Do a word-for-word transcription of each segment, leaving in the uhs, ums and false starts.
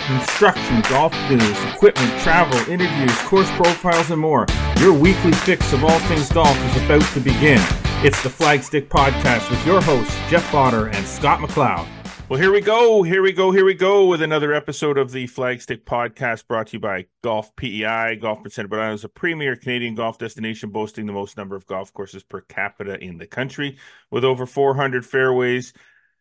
instruction, golf news, equipment, travel, interviews, course profiles, and more. Your weekly fix of all things golf is about to begin. It's the Flagstick Podcast with your hosts, Jeff Botter and Scott McLeod. Well, here we go, here we go, here we go with another episode of the Flagstick Podcast brought to you by Golf P E I. Golf Prince Edward Island is a premier Canadian golf destination boasting the most number of golf courses per capita in the country with over four hundred fairways,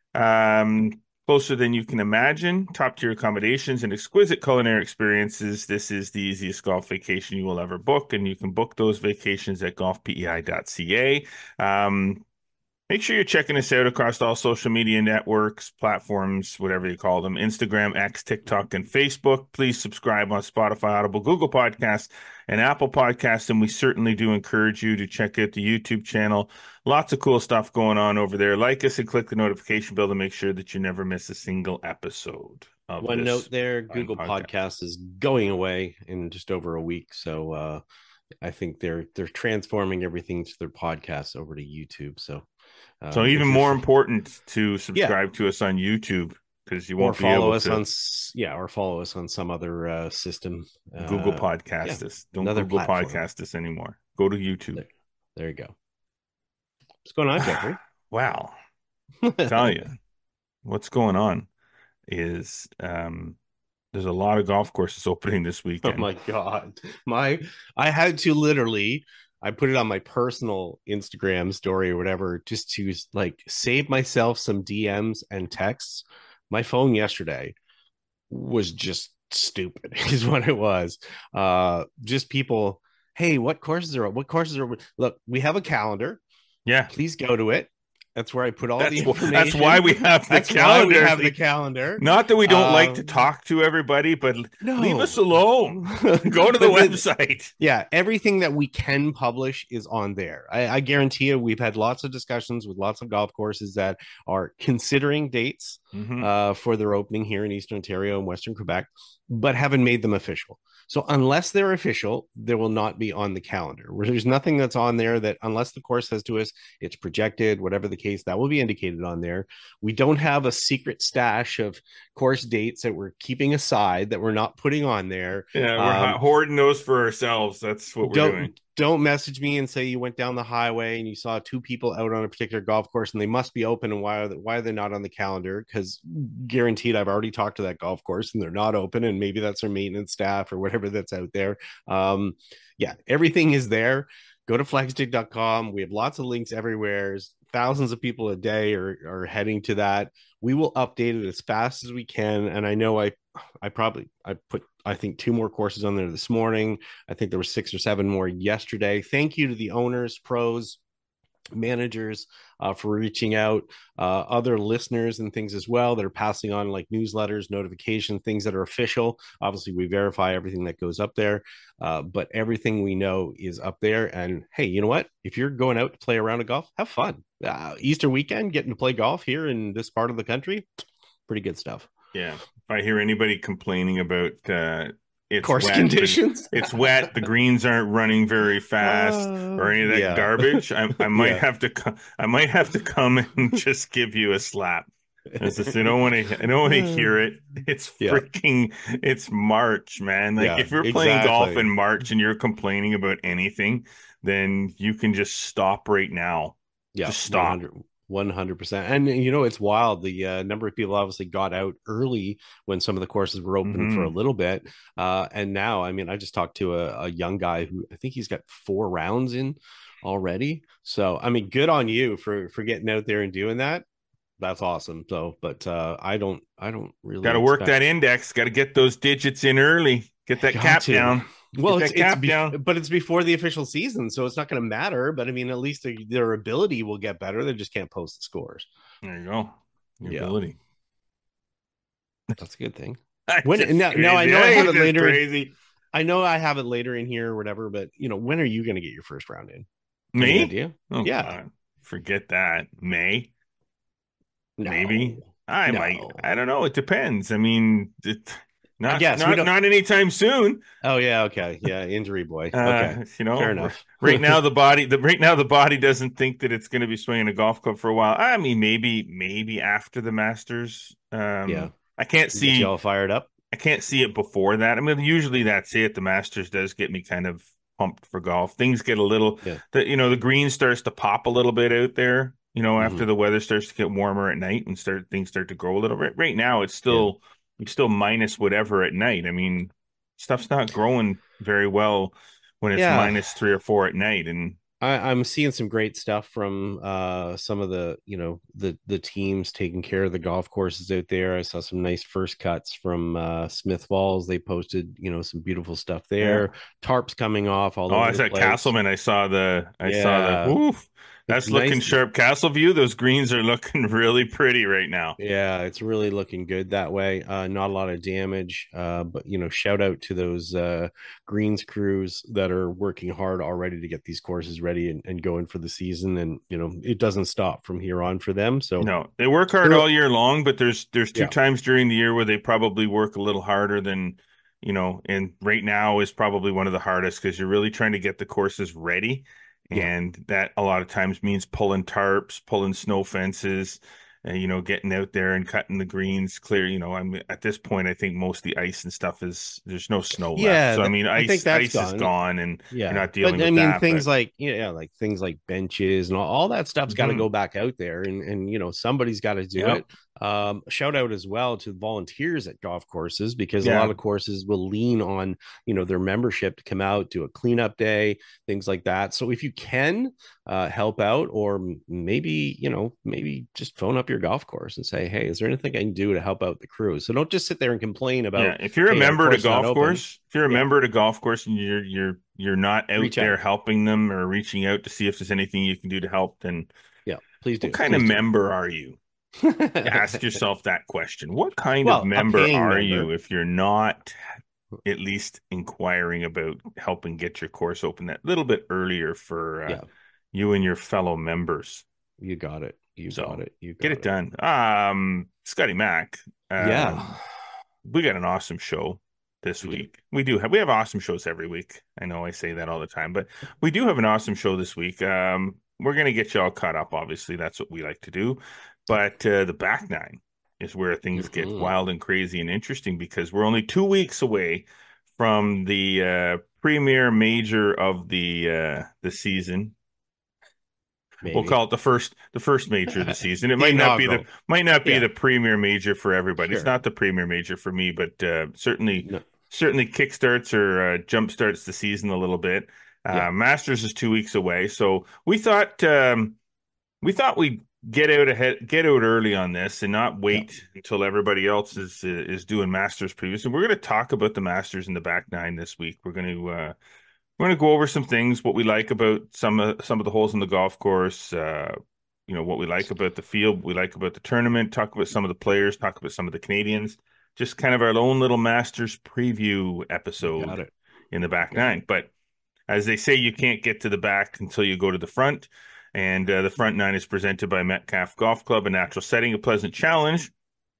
um, closer than you can imagine, top-tier accommodations, and exquisite culinary experiences. This is the easiest golf vacation you will ever book, and you can book those vacations at golf p e i dot c a. Um, Make sure you're checking us out across all social media networks, platforms, whatever you call them, Instagram, X, TikTok, and Facebook. Please subscribe on Spotify, Audible, Google Podcasts, and Apple Podcasts. And we certainly do encourage you to check out the YouTube channel. Lots of cool stuff going on over there. Like us and click the notification bell to make sure that you never miss a single episode. Of One this note there, Google podcast. Podcast is going away in just over a week. So uh, I think they're they're transforming everything to their podcasts over to YouTube. So Um, So even more important to subscribe yeah. to us on YouTube because you won't or be able follow us to on yeah or follow us on some other uh, system. Google uh, Podcast yeah, us. Don't another Google platform. Podcast us anymore. Go to YouTube. There, there you go. What's going on, Jeffrey? Wow. Tell you what's going on is um there's a lot of golf courses opening this weekend. Oh my god. My I had to literally I put it on my personal Instagram story or whatever just to like save myself some D Ms and texts. My phone yesterday was just stupid is what it was. Uh just people, hey, what courses are what courses are look, we have a calendar. Yeah. Please go to it. That's where I put all that's, the information. That's why we have the that's calendar. Why we have the calendar. Not that we don't um, like to talk to everybody, but no. leave us alone. Go to the website. Yeah, everything that we can publish is on there. I, I guarantee you, we've had lots of discussions with lots of golf courses that are considering dates mm-hmm. uh, for their opening here in Eastern Ontario and Western Quebec, but haven't made them official. So unless they're official, there will not be on the calendar. There's nothing that's on there that unless the course says to us it's projected, whatever the case, that will be indicated on there. We don't have a secret stash of course dates that we're keeping aside that we're not putting on there. Yeah, we're um, hoarding those for ourselves. That's what we're don't, doing. Don't message me and say you went down the highway and you saw two people out on a particular golf course and they must be open, and why are they, why are they not on the calendar? Because guaranteed I've already talked to that golf course and they're not open, and maybe that's their maintenance staff or whatever that's out there. Um, yeah, everything is there. Go to flagstick dot com. We have lots of links everywhere. Thousands of people a day are, are heading to that. We will update it as fast as we can. And I know I I probably I put I think two more courses on there this morning. I think there were six or seven more yesterday. Thank you to the owners, pros, managers uh, for reaching out, uh, other listeners and things as well that are passing on like newsletters, notification, things that are official. Obviously, we verify everything that goes up there, uh, but everything we know is up there. And hey, you know what? If you're going out to play a round of golf, have fun. Uh, Easter weekend, getting to play golf here in this part of the country, pretty good stuff. Yeah. If I hear anybody complaining about uh, it's course wet, conditions, it's wet, the greens aren't running very fast, uh, or any of that yeah. garbage, I, I might yeah. have to, co- I might have to come and just give you a slap. I just, I don't want to, I don't want to hear it. It's freaking, yeah. it's March, man. Like yeah, if you're playing exactly. golf in March and you're complaining about anything, then you can just stop right now. Yeah, just stop. one hundred percent. And you know, it's wild. The uh, number of people obviously got out early when some of the courses were open mm-hmm. for a little bit. Uh, and now, I mean, I just talked to a, a young guy who I think he's got four rounds in already. So, I mean, good on you for, for getting out there and doing that. That's awesome. So, but uh, I don't, I don't really got to work that index. Got to get those digits in early. Get that cap to. down. Well, it's, it's be- but it's before the official season, so it's not going to matter. But I mean, at least their, their ability will get better. They just can't post the scores. There you go. Your yeah. ability. That's a good thing. When now, now I know I have it later. Crazy. I know I have it later in here or whatever. But you know, when are you going to get your first round in? Me? Idea? Oh, yeah. God. Forget that. May. No. Maybe. I no. might. I don't know. It depends. I mean, it. Not, guess, not, not anytime soon. Oh yeah, okay, yeah, injury boy. Okay, uh, you know, fair enough. right now, the body, the right now, the body doesn't think that it's going to be swinging a golf club for a while. I mean, maybe, maybe after the Masters. Um, yeah, I can't see you all fired up. I can't see it before that. I mean, usually that's it. The Masters does get me kind of pumped for golf. Things get a little, Yeah. the you know, the green starts to pop a little bit out there. You know, Hmm. after the weather starts to get warmer at night and start things start to grow a little bit. Right now, it's Yeah. still it's still minus whatever at night. I mean, stuff's not growing very well when it's Yeah. minus three or four at night. And I, I'm seeing some great stuff from uh, some of the, you know, the the teams taking care of the golf courses out there. I saw some nice first cuts from uh, Smith Falls. They posted, you know, some beautiful stuff yeah. there. Tarps coming off all Oh, I over was the at place. Castleman. I saw the I saw the Yeah, oof. it's That's looking nice. sharp. Castle View, those greens are looking really pretty right now. Yeah, it's really looking good that way. Uh, not a lot of damage, uh, but you know, shout out to those uh, greens crews that are working hard already to get these courses ready and, and going for the season. And you know, it doesn't stop from here on for them. So, No, they work hard they're- all year long, but there's there's two yeah, times during the year where they probably work a little harder than, you know, and right now is probably one of the hardest because you're really trying to get the courses ready. yeah. And that a lot of times means pulling tarps, pulling snow fences, uh, you know, getting out there and cutting the greens clear. You know, I'm at this point, I think most of the ice and stuff is there's no snow left. Yeah, So I th- mean, I think ice that's ice is gone. gone, and you're Yeah, not dealing but I with mean that. But things like yeah, like things like benches and all, all that stuff's got to go mhm. back out there, and and you know somebody's got to do Yep, it. Um, shout out as well to volunteers at golf courses because a lot yeah, of courses will lean on you know their membership to come out, do a cleanup day, things like that. So if you can uh, help out, or maybe you know maybe just phone up your golf course and say, hey, is there anything I can do to help out the crew? So don't just sit there and complain yeah. about, If you're a hey, our member at a course not golf open. course, if you're a Yeah, member at a golf course and you're you're you're not out reach there out. helping them or reaching out to see if there's anything you can do to help, then Yeah, please what do. kind of Please do. member are you? Ask yourself that question. What kind of Well, a member paying are you member. if you're not at least inquiring about helping get your course open that little bit earlier for uh, Yeah, you and your fellow members? you got it. You got So it. You get got it it. done. Um, Scotty Mac. Yeah, Um, we got an awesome show this we do. week. We do have we have awesome shows every week. I know I say that all the time, but we do have an awesome show this week. Um, we're gonna get you all caught up. Obviously, that's what we like to do. But uh, the back nine is where things get Mhm. wild and crazy and interesting because we're only two weeks away from the uh, premier major of the uh, the season. We'll Maybe call it the first the first major of the season. It the might not be the inaugural. might not be Yeah, the premier major for everybody. It's sure. not the premier major for me, but uh, certainly No, certainly kickstarts or uh, jump starts the season a little bit. yeah, Uh, Masters is two weeks away, so we thought um, we thought we'd get out ahead, get out early on this, and not yeah. wait until everybody else is is doing Masters previews. And we're going to talk about the Masters in the back nine this week. We're going to uh, we're going to go over some things, what we like about some of some of the holes in the golf course, uh, you know, what we like about the field, what we like about the tournament, talk about some of the players, talk about some of the Canadians, just kind of our own little Masters preview You got episode it. in the You back got nine. it. But as they say, you can't get to the back until you go to the front. And uh, the front nine is presented by Metcalf Golf Club, a natural setting, a pleasant challenge.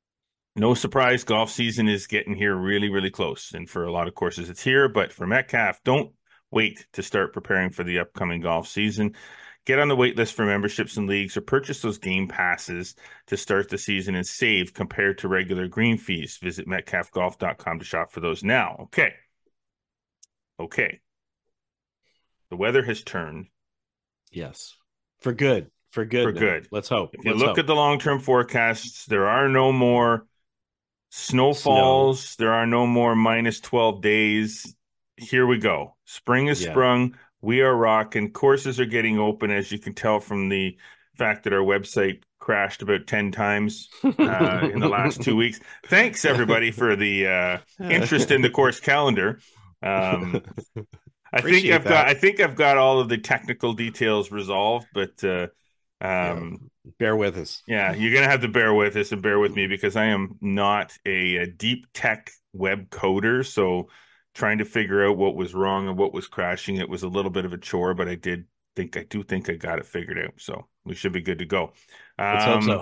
No surprise, golf season is getting here really, really close. And for a lot of courses, it's here. But for Metcalf, don't wait to start preparing for the upcoming golf season. Get on the wait list for memberships and leagues or purchase those game passes to start the season and save compared to regular green fees. Visit metcalf golf dot com to shop for those now. Okay. Okay. The weather has turned Yes, for good. For for good now. good. Let's hope. If you Let's look at hope. the long term forecasts, there are no more Snow. snowfalls. There are no more minus twelve days. Here we go. Spring is Yeah. sprung. We are rocking. Courses are getting open, as you can tell from the fact that our website crashed about ten times uh, in the last two weeks. Thanks, everybody, for the uh, interest in the course calendar. Um, I think Appreciate I've got that. I think I've got all of the technical details resolved, but uh, Yeah. um, Bear with us. yeah, you're gonna have to bear with us and bear with me because I am not a, a deep tech web coder. So trying to figure out what was wrong and what was crashing, it was a little bit of a chore, but I did think I do think I got it figured out. So we should be good to go. Let's hope so. Um,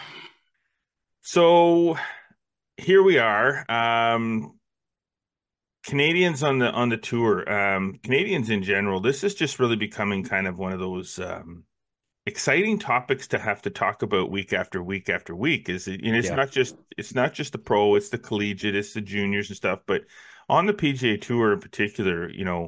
so here we are. Um, Canadians on the on the tour, um, Canadians in general. This is just really becoming kind of one of those. Um, exciting topics to have to talk about week after week after week. Is it, and it's Yeah. not just it's not just the pro, it's the collegiate, it's the juniors and stuff. But on the P G A Tour in particular, you know,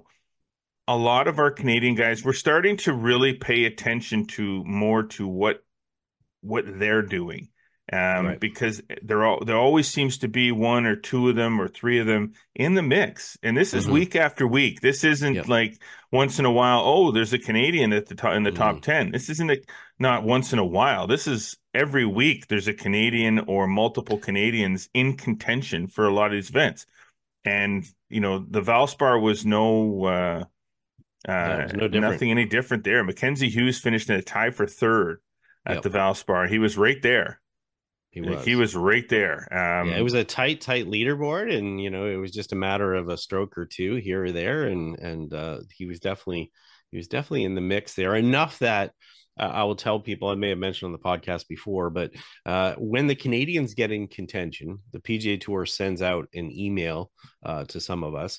a lot of our Canadian guys, we're starting to really pay attention to more to what what they're doing. Um, Right. because there all there always seems to be one or two of them or three of them in the mix, and this is Hmm. week after week. This isn't Yep. like once in a while. Oh, there's a Canadian at the top in the Hmm. top ten. This isn't a, not once in a while. This is every week. There's a Canadian or multiple Canadians in contention for a lot of these events, and you know the Valspar was no. Uh, Yeah, it uh, was no different. nothing any different there. Mackenzie Hughes finished in a tie for third at Yep. the Valspar. He was right there. He Like, he was. was right there. Yeah, it Um, was a tight, tight leaderboard, and you know, it was just a matter of a stroke or two here or there, and and uh, he was definitely he was definitely in the mix there. Enough that uh, I will tell people, I may have mentioned on the podcast before, but uh, when the Canadians get in contention, the P G A Tour sends out an email uh, to some of us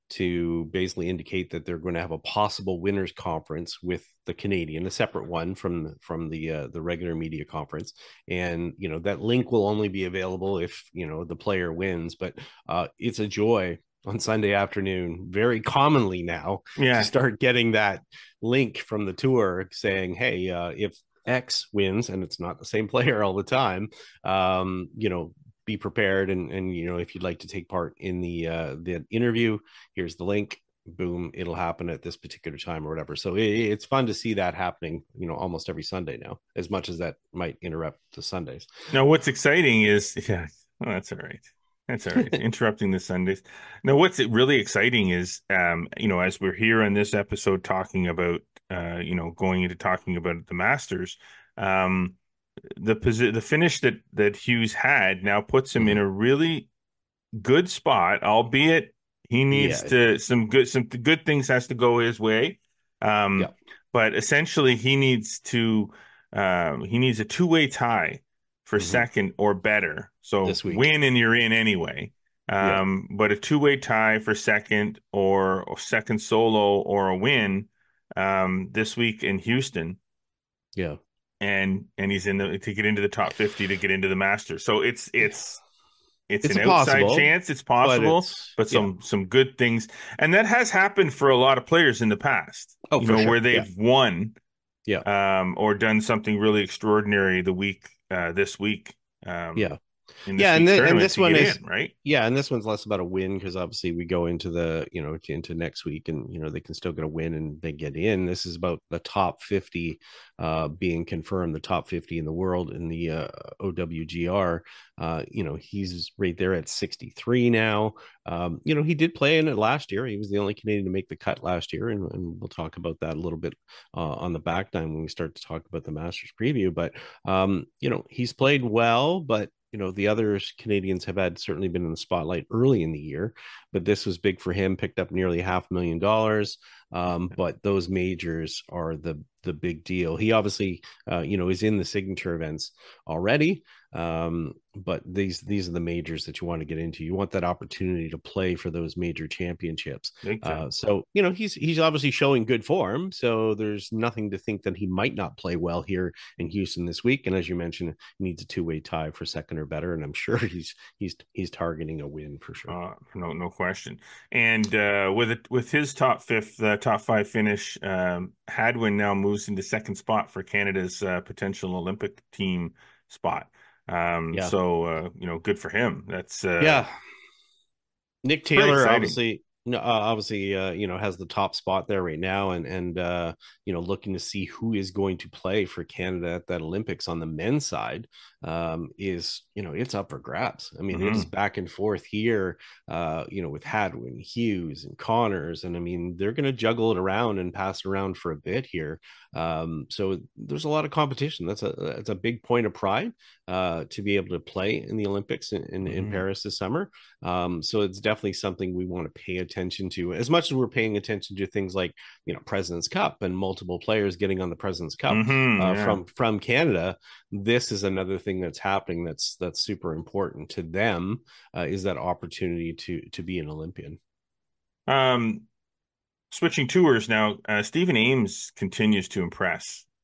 to basically indicate that they're going to have a possible winners conference with the Canadian, a separate one from from the uh, the regular media conference, and you know that link will only be available if you know the player wins. But uh, it's a joy on Sunday afternoon, very commonly now, to yeah. start getting that link from the tour saying, "Hey, uh, if X wins, and it's not the same player all the time, um, you know." Be prepared, and and you know if you'd like to take part in the uh the interview, here's the link, boom, it'll happen at this particular time or whatever. So it, it's fun to see that happening, you know, almost every Sunday now, as much as that might interrupt the Sundays. Now, what's exciting is, yeah, well, that's all right. That's all right. Interrupting the Sundays. Now, what's really exciting is, um, you know, as we're here on this episode talking about, uh, you know, going into talking about the Masters, um, the posi- the finish that that Hughes had now puts him in Mm-hmm. a really good spot, albeit he needs Yeah. to some good some good things has to go his way. Yeah. Um, but essentially he needs to um, he needs a two-way tie for Mm-hmm. second or better. So This week. win and you're in anyway. Yeah. Um, but a two-way tie for second or, or second solo or a win um, this week in Houston, Yeah. and and he's in the to get into the top fifty to get into the Masters. So it's it's it's It's an a outside possible, chance. It's but possible, it's but yeah. some some good things, and that has happened for a lot of players in the past. Oh, You for know, sure. where Yeah. they've won Yeah. um, or done something really extraordinary the week uh, this week um, Yeah. in this Yeah, and week's th- and tournament this to one get is in, right? yeah, and this one's less about a win because obviously we go into the you know into next week and you know they can still get a win and they get in. This is about the top fifty uh, being confirmed, the top fifty in the world in the uh, O W G R. Uh, you know he's right there at sixty-three now. Um, you know he did play in it last year. He was the only Canadian to make the cut last year, and, and we'll talk about that a little bit uh, on the back nine when we start to talk about the Masters preview. But um, you know he's played well, but you know the others Canadians have had certainly been in the spotlight early in the year, but this was big for him. Picked up nearly half a million dollars, um, but those majors are the the big deal. He obviously, uh, you know, is in the signature events already, um, but these these are the majors that you want to get into. You want that opportunity to play for those major championships. Big time. Uh, so you know he's he's obviously showing good form. So there's nothing to think that he might not play well here in Houston this week. And as you mentioned, needs a two way tie for second or better, and I'm sure he's he's he's targeting a win for sure. Uh, no, no question. And uh, with it, with his top fifth, uh, top five finish, um, Hadwin now moves into second spot for Canada's uh, potential Olympic team spot. Um, Yeah, so uh, you know, good for him. That's uh, yeah. Nick it's pretty Taylor exciting. obviously no, uh, obviously uh, you know has the top spot there right now, and and uh, you know looking to see who is going to play for Canada at that Olympics on the men's side um, is you know it's up for grabs. I mean it is Hmm. back and forth here, uh, you know with Hadwin, Hughes, and Connors, and I mean they're going to juggle it around and pass it around for a bit here. Um, so there's a lot of competition. That's a that's a big point of pride uh, to be able to play in the Olympics in, in, in Hmm. Paris this summer. Um, so it's definitely something we want to pay attention to as much as we're paying attention to things like, you know, President's Cup and multiple players getting on the President's Cup Hmm. uh, Yeah. from from Canada. This is another thing that's happening that's that's super important to them uh, is that opportunity to to be an Olympian. Um, switching tours now. Uh, Stephen Ames continues to impress.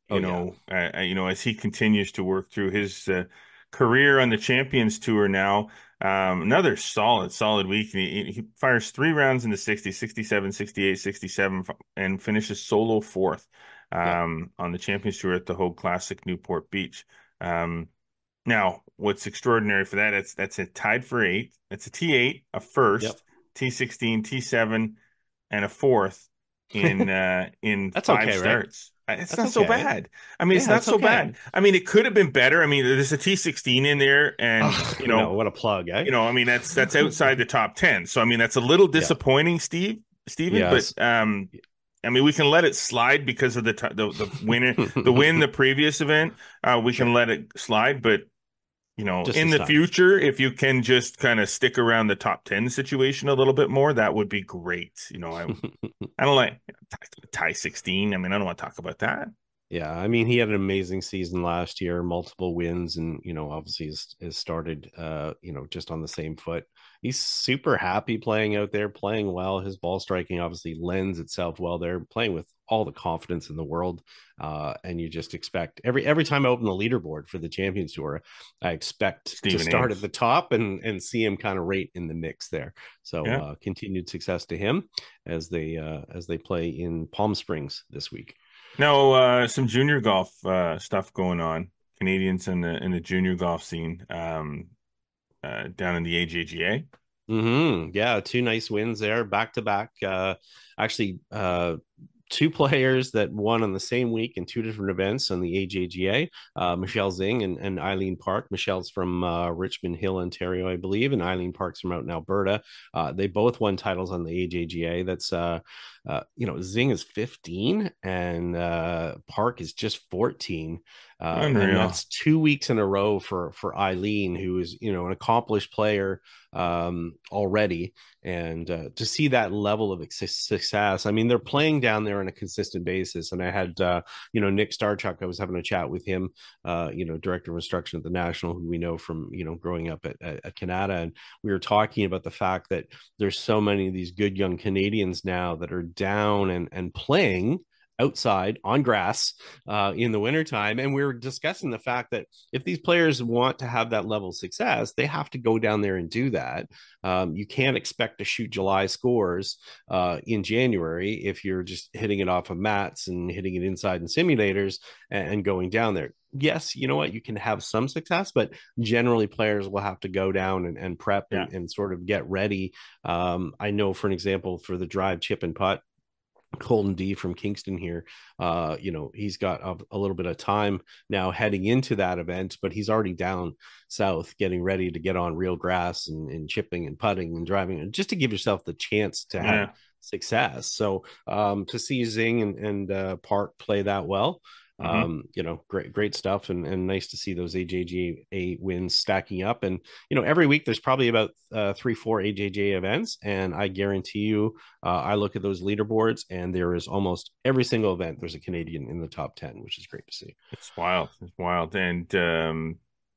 you Oh yeah. know, uh, uh, you know, as he continues to work through his uh, career on the Champions Tour now. Um, another solid, solid week. He, he fires three rounds in the sixty, sixty-seven, sixty-eight, sixty-seven, and finishes solo fourth Yeah. um, on the Champions Tour at the Hogue Classic Newport Beach. Um, now, what's extraordinary for that? It's that's a tied for eight. It's a T eight, a Yep. first, T sixteen, T seven, and a fourth in uh, in That's five okay, right? starts. Uh, It's That's not so okay. bad. I mean, it's Yeah, not it's so bad. okay. I mean, it could have been better. I mean, there's a T sixteen in there, and Oh, you no, know, what a plug, eh? you know, I mean, that's that's outside the top ten. So I mean, that's a little Yeah. disappointing, Steve, Steven. But Yes. um, I mean, we can let it slide because of the t the the winner, the win, the previous event. Uh, we can Sure. let it slide, but you know, Just in this the time. future, if you can just kind of stick around the top ten situation a little bit more, that would be great. You know, I I don't like tie sixteen. I mean, I don't want to talk about that. Yeah, I mean, he had an amazing season last year, multiple wins, and you know, obviously has, has started, uh, you know, just on the same foot. He's super happy playing out there, playing well. His ball striking obviously lends itself well there, playing with all the confidence in the world. Uh, and you just expect every every time I open the leaderboard for the Champions Tour, I expect to Stephen start at the Ames. top and and see him kind of rate in the mix there. So Yeah. uh, continued success to him as they uh, as they play in Palm Springs this week. No, uh, some junior golf uh, stuff going on. Canadians in the in the junior golf scene um, uh, down in the A J G A. Mm-hmm. Yeah, two nice wins there, back to back. Uh, actually, uh, two players that won on the same week in two different events on the A J G A. Uh, Michelle Zing and, and Eileen Park. Michelle's from uh, Richmond Hill, Ontario, I believe, and Eileen Park's from out in Alberta. Uh, they both won titles on the A J G A. That's uh, uh, you know, Zing is fifteen and uh, Park is just fourteen. Uh, and Unreal. that's two weeks in a row for for Eileen, who is you know an accomplished player um, already, and uh, to see that level of success. I mean, they're playing down there on a consistent basis. And I had uh, you know Nick Starchuk. I was having a chat with him, uh, you know, director of instruction at the National, who we know from you know growing up at, at, at Canada, and we were talking about the fact that there's so many of these good young Canadians now that are down and and playing outside on grass uh, in the wintertime. And we were discussing the fact that if these players want to have that level of success, they have to go down there and do that. Um, you can't expect to shoot July scores uh, in January if you're just hitting it off of mats and hitting it inside in simulators and, and going down there. Yes, you know what? You can have some success, but generally players will have to go down and, and prep Yeah. and, and sort of get ready. Um, I know, for an example, for the drive, chip, and putt, Colton D from Kingston here, uh, you know, he's got a, a, little bit of time now heading into that event, but he's already down south getting ready to get on real grass and, and chipping and putting and driving, and just to give yourself the chance to have Yeah. success. So um, to see Zing and, and uh, Park play that well, Mm-hmm. um, you know, great, great stuff, and, and nice to see those A J G A wins stacking up. And you know, every week there's probably about uh, three, four A J G A events, and I guarantee you, uh, I look at those leaderboards, and there is almost every single event there's a Canadian in the top ten, which is great to see. It's wild. It's wild. And um,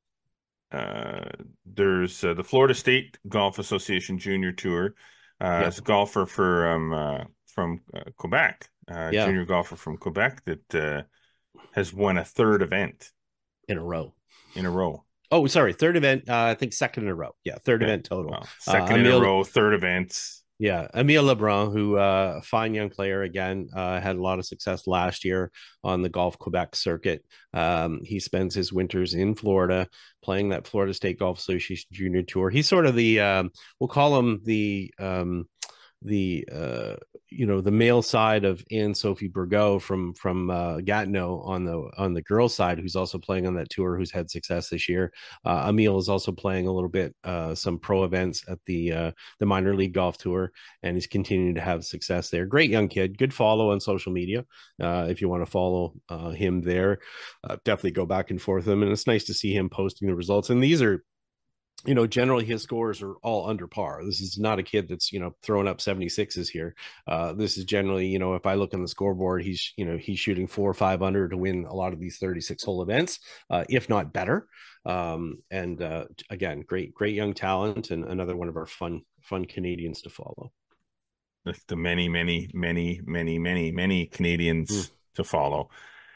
uh, there's uh, the Florida State Golf Association Junior Tour. Uh, Yeah, it's a golfer for um, uh, from uh, Quebec, uh, yeah, junior golfer from Quebec that uh, has won a third event in a row. in a row. Oh, sorry, third event. Uh, I think second in a row. Yeah, third Okay. event total. Well, Uh, second in a Emil row, third event. Yeah, Emile Lebrun, who uh, a fine young player again, uh, had a lot of success last year on the Golf Quebec circuit. Um, he spends his winters in Florida playing that Florida State Golf Association Junior Tour. He's sort of the um, we'll call him the um, the uh, you know the male side of Anne Sophie Burgot from from uh, Gatineau on the on the girls side, who's also playing on that tour, who's had success this year. Uh, Emile is also playing a little bit uh, some pro events at the uh, the minor league golf tour, and he's continuing to have success there. Great young kid, good follow on social media uh, if you want to follow uh, him there. Uh, definitely go back and forth with him, and it's nice to see him posting the results. And these are you know, generally his scores are all under par. This is not a kid that's, you know, throwing up seventy-sixes here. Uh, this is generally, you know, if I look on the scoreboard, he's, you know, he's shooting four or five under to win a lot of these thirty-six hole events, uh, if not better. Um, and uh, again, great, great young talent, and another one of our fun, fun Canadians to follow. The, the many, many, many, many, many, many Canadians Mm. to follow.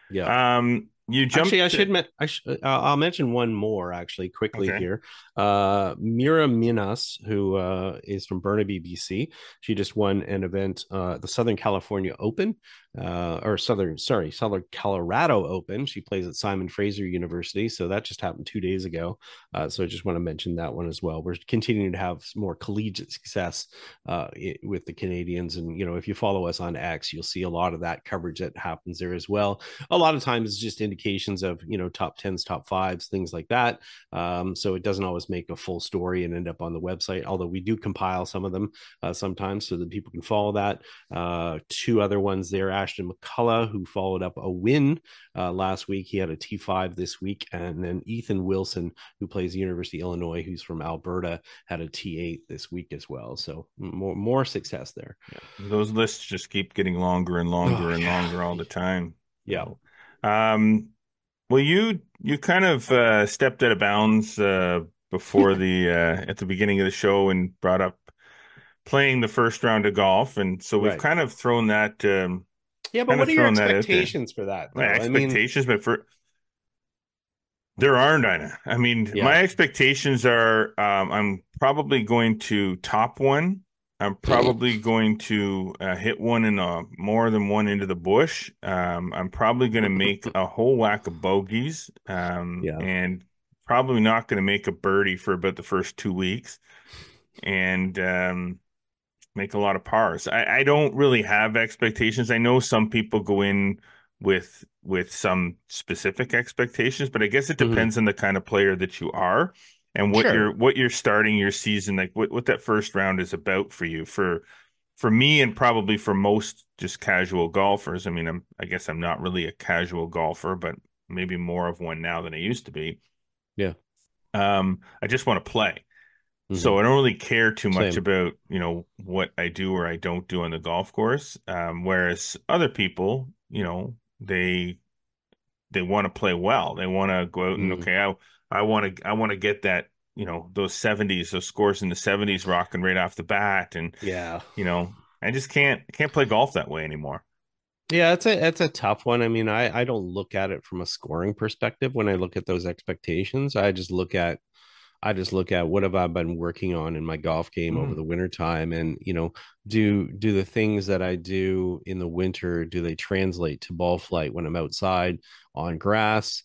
Yeah. Um, you Actually, I jumped. should. Me- I sh- uh, I'll mention one more actually quickly Okay. here. Uh, Mira Minas, who uh, is from Burnaby, B C. She just won an event, uh, the Southern California Open, uh, or Southern, sorry, Southern Colorado Open. She plays at Simon Fraser University, so that just happened two days ago. Uh, so I just want to mention that one as well. We're continuing to have more collegiate success uh, with the Canadians, and you know, if you follow us on X, you'll see a lot of that coverage that happens there as well. A lot of times it's just indications of, you know, top tens, top fives, things like that. Um, so it doesn't always make a full story and end up on the website, although we do compile some of them uh, sometimes so that people can follow that. Uh, two other ones there, Ashton McCullough, who followed up a win uh, last week. He had a T five this week. And then Ethan Wilson, who plays the University of Illinois, who's from Alberta, had a T eight this week as well. So more, more success there. Yeah. Those lists just keep getting longer and longer Oh, and yeah. longer all the time. Yeah. So, um, well, you you kind of uh, stepped out of bounds uh, before the uh, at the beginning of the show and brought up playing the first round of golf, and so we've Right. kind of thrown that um, Yeah, but kind what of are your thrown that out there. expectations for that, My though? I mean, expectations, but for there aren't any. I mean, yeah. my expectations are um, I'm probably going to top one. I'm probably going to uh, hit one in a more than one into the bush. Um, I'm probably going to make a whole whack of bogeys, um, Yeah. and probably not going to make a birdie for about the first two weeks, and um, make a lot of pars. I, I don't really have expectations. I know some people go in with with some specific expectations, but I guess it Mhm. depends on the kind of player that you are and what you're Sure. what you're starting your season, like what, what that first round is about for you. For for me and probably for most just casual golfers. I mean, I'm I guess I'm not really a casual golfer, but maybe more of one now than I used to be. Yeah. Um, I just want to play. Hmm. So I don't really care too much Same. about, you know, what I do or I don't do on the golf course. Um, whereas other people, you know, they they want to play well. They want to go out and Mm. okay, I I want to I want to get that, you know, those seventies, those scores in the seventies rocking right off the bat. And, Yeah. you know, I just can't can't play golf that way anymore. Yeah, it's a it's a tough one. I mean, I I don't look at it from a scoring perspective when I look at those expectations. I just look at I just look at what have I been working on in my golf game over Mm. the winter time, and you know, do do the things that I do in the winter, do they translate to ball flight when I'm outside on grass?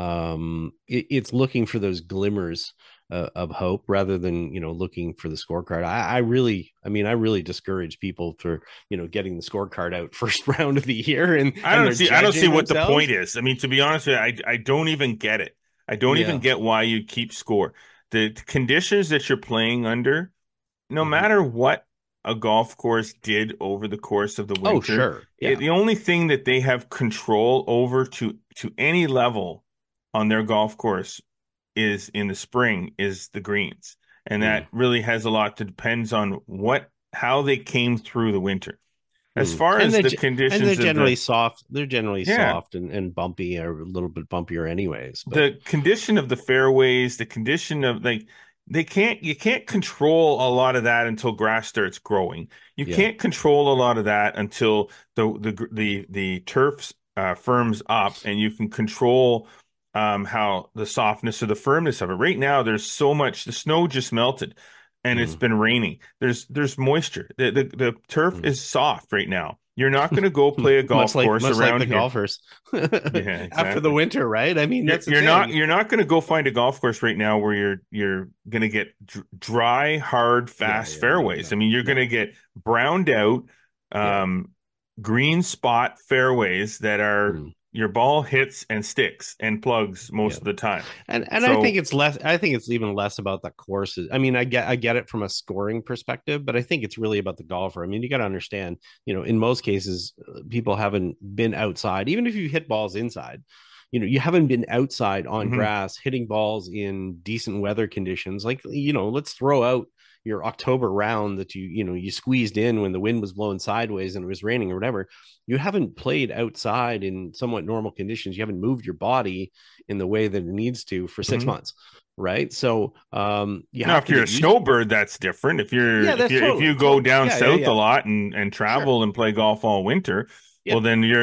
Um, it, it's looking for those glimmers uh, of hope rather than, you know, looking for the scorecard. I, I really, I mean, I really discourage people for, you know, getting the scorecard out first round of the year and I and don't they're see I don't see judging what the point themselves. is. I mean, to be honest with you, I I don't even get it. I don't even Yeah. get why you keep score. The conditions that you're playing under, no Mhm. matter what a golf course did over the course of the Oh, winter, sure. it, Yeah. the only thing that they have control over to to any level on their golf course is in the spring is the greens. And Mm. that really has a lot to depends on what how they came through the winter. As Hmm. far And as they're the ge- and they're conditions of generally the soft. They're generally yeah, soft and, and bumpy or a little bit bumpier anyways. But the condition of the fairways, the condition of like they can't you can't control a lot of that until grass starts growing. You yeah. can't control a lot of that until the the the the turf uh, firms up, and you can control um, how the softness or the firmness of it. Right now, there's so much. The snow just melted, and it's Mm, been raining. There's there's moisture. The the, the turf mm. is soft right now. You're not going to go play a Much golf like course much like around the here. golfers Yeah, after the exactly. winter, right? I mean, You're that's the you're not thing. you're not going to go find a golf course right now where you're you're going to get dr- dry, hard, Yeah, fast yeah, no, fairways. I no, mean, you're going no. to get browned out, Yeah. um, green spot fairways that are Mm, your ball hits and sticks and plugs most yeah. of the time. And and I think So, it's less I think it's even less about the courses. I mean, I get I get it from a scoring perspective, but I think it's really about the golfer. I mean, you got to understand, you know, in most cases uh, people haven't been outside, even if you hit balls inside. You know, you haven't been outside on mhm, grass hitting balls in decent weather conditions. Like, you know, let's throw out your October round that you, you know, you squeezed in when the wind was blowing sideways and it was raining or whatever. You haven't played outside in somewhat normal conditions. You haven't moved your body in the way that it needs to for six mhm. months, right? So um, you Now, have if to you're a get used. snowbird, that's different. If you're Yeah, if that's you if totally, you go totally. down Yeah, yeah, south a yeah. lot and and Sure. travel and play golf all winter, well, Yeah. then you're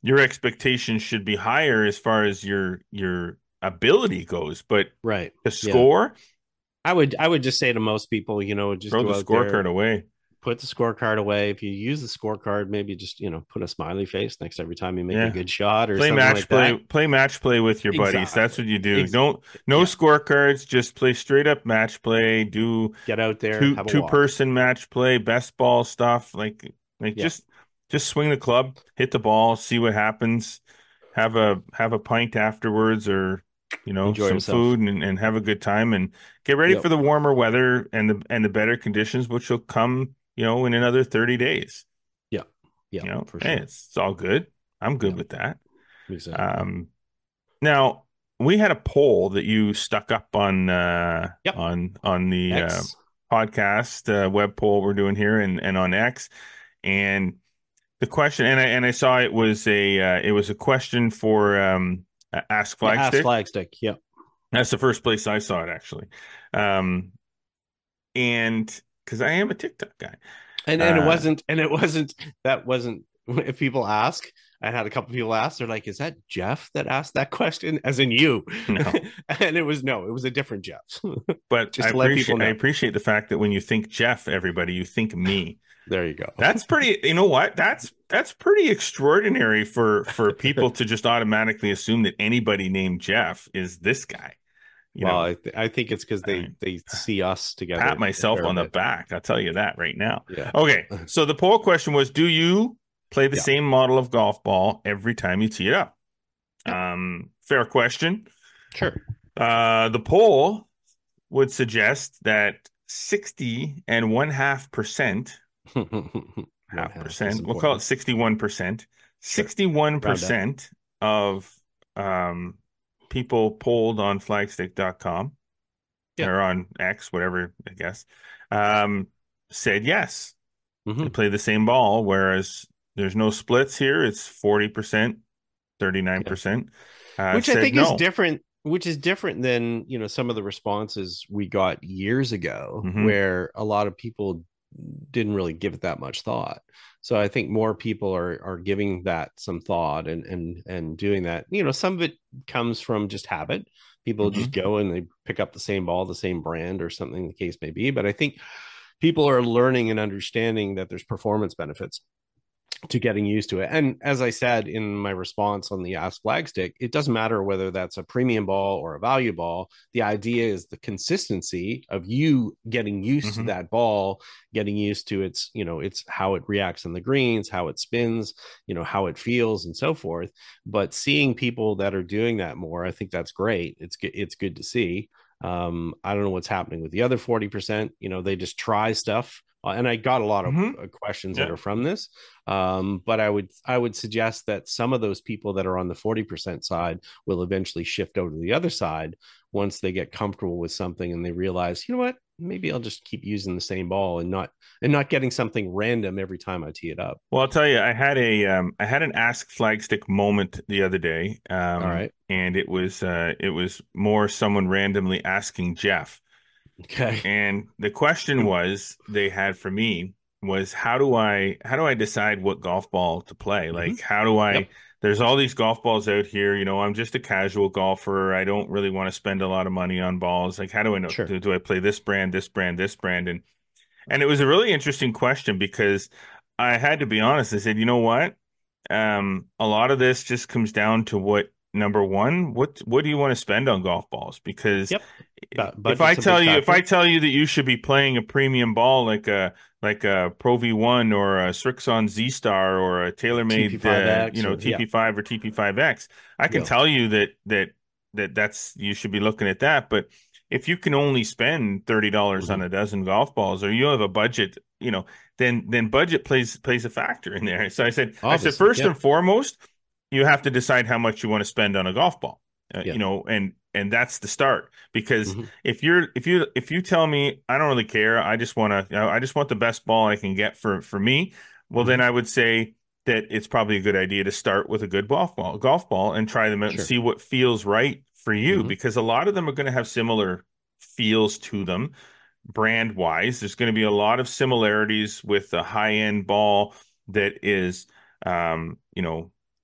your expectations should be higher as far as your your ability goes, but Right. the Yeah. score, I would I would just say to most people, you know, just throw go the out there, scorecard away. put the scorecard away. If you use the scorecard, maybe just, you know, put a smiley face next every time you make a Yeah. good shot or Play something match like play, that. play match play with your buddies. That's Exactly. what you do. Ex- Don't no yeah. scorecards, just play straight up match play. Do Get out there, two have a two walk. person match play, best ball stuff. Like like Yeah. just just swing the club, hit the ball, see what happens. Have a have a pint afterwards, or you know, Enjoy some yourself. food, and, and have a good time, and get ready Yep. for the warmer weather and the and the better conditions, which will come, you know, in another thirty days. Yeah. Yeah, You know, for hey, sure. it's, it's all good. I'm good Yeah, with that. exactly. Um, now we had a poll that you stuck up on uh Yep. on on the uh, X. podcast uh, web poll we're doing here, and and on X, and the question, and I and I saw it was a uh, it was a question for um Ask Yeah, ass Flagstick. flag stick. Yep. That's the first place I saw it, actually. Um, and because I am a TikTok guy. And and it Uh, wasn't and it wasn't that wasn't if people ask, I had a couple people ask, they're like, is that Jeff that asked that question? As in you. no, And it was no, it was a different Jeff. but I Just to let people appreciate I know. appreciate the fact that when you think Jeff, everybody, you think me. There you go. That's pretty, you know what? That's that's pretty extraordinary for for people to just automatically assume that anybody named Jeff is this guy. You Well, know, I, th- I think it's because I they mean, they see us pat together a myself fair on the bit. back. I'll tell you that right now. Yeah. Okay, so the poll question was, do you play the Yeah. same model of golf ball every time you tee it up? Yep. Um, fair question. Sure. Uh, the poll would suggest that sixty and one half percent, One half half is percent, we'll call it important. sixty-one percent, Sure. Round up. sixty-one percent of um, people polled on flagstick dot com Yeah. or on X, whatever, I guess, um, said yes, they Hmm. play the same ball, whereas there's no splits here. It's forty percent, Yeah. thirty-nine percent uh, Which I said think is no. different, which is different than, you know, some of the responses we got years ago, Hmm. where a lot of people didn't really give it that much thought. So I think more people are are giving that some thought and and and doing that. You know, some of it comes from just habit. People just Hmm. go and they pick up the same ball, the same brand, or something the case may be. But I think people are learning and understanding that there's performance benefits to getting used to it. And as I said in my response on the Ask Flagstick, it doesn't matter whether that's a premium ball or a value ball. The idea is the consistency of you getting used to Hmm. that ball, getting used to its, you know, it's how it reacts on the greens, how it spins, you know, how it feels and so forth. But seeing people that are doing that more, I think that's great. It's it's good to see. Um, I don't know what's happening with the other forty percent. You know, they just try stuff. Uh, and I got a lot of Hmm. uh, questions that Yeah. are from this. Um, but I would I would suggest that some of those people that are on the forty percent side will eventually shift over to the other side once they get comfortable with something and they realize, you know what, maybe I'll just keep using the same ball and not and not getting something random every time I tee it up. Well, I'll tell you, I had a um, I had an Ask Flagstick moment the other day, All um, right. and it was uh, it was more someone randomly asking Jeff, Okay. and the question was they had for me was how do I how do I decide what golf ball to play? Mm-hmm. Like how do I? Yep. There's all these golf balls out here. You know, I'm just a casual golfer. I don't really want to spend a lot of money on balls. Like how do I know? Sure. Do, do I play this brand, this brand, this brand? And and it was a really interesting question because I had to be honest. I said, you know what? Um, a lot of this just comes down to what number one, what what do you want to spend on golf balls? Because Yep. But if I budget's a tell big you if I factor. tell you that you should be playing a premium ball like a like a Pro V one or a Srixon Z Star or a TaylorMade uh, you T P five X know or yeah. T P five or T P five X, I can Yeah. tell you that that that that's you should be looking at that. But if you can only spend thirty dollars on Mm-hmm. a dozen golf balls, or you have a budget, you know, then then budget plays plays a factor in there. So I said I said Obviously. first Yeah. and foremost, you have to decide how much you want to spend on a golf ball. Uh, Yeah. you know, and and that's the start because Mm-hmm. if you're if you if you tell me I don't really care, I just want to, you know, I just want the best ball I can get for for me, well Mm-hmm. then I would say that it's probably a good idea to start with a good golf ball, golf ball and try them out and Sure. see what feels right for you Mm-hmm. because a lot of them are going to have similar feels to them brand wise. There's going to be a lot of similarities with a high end ball that is um, you know,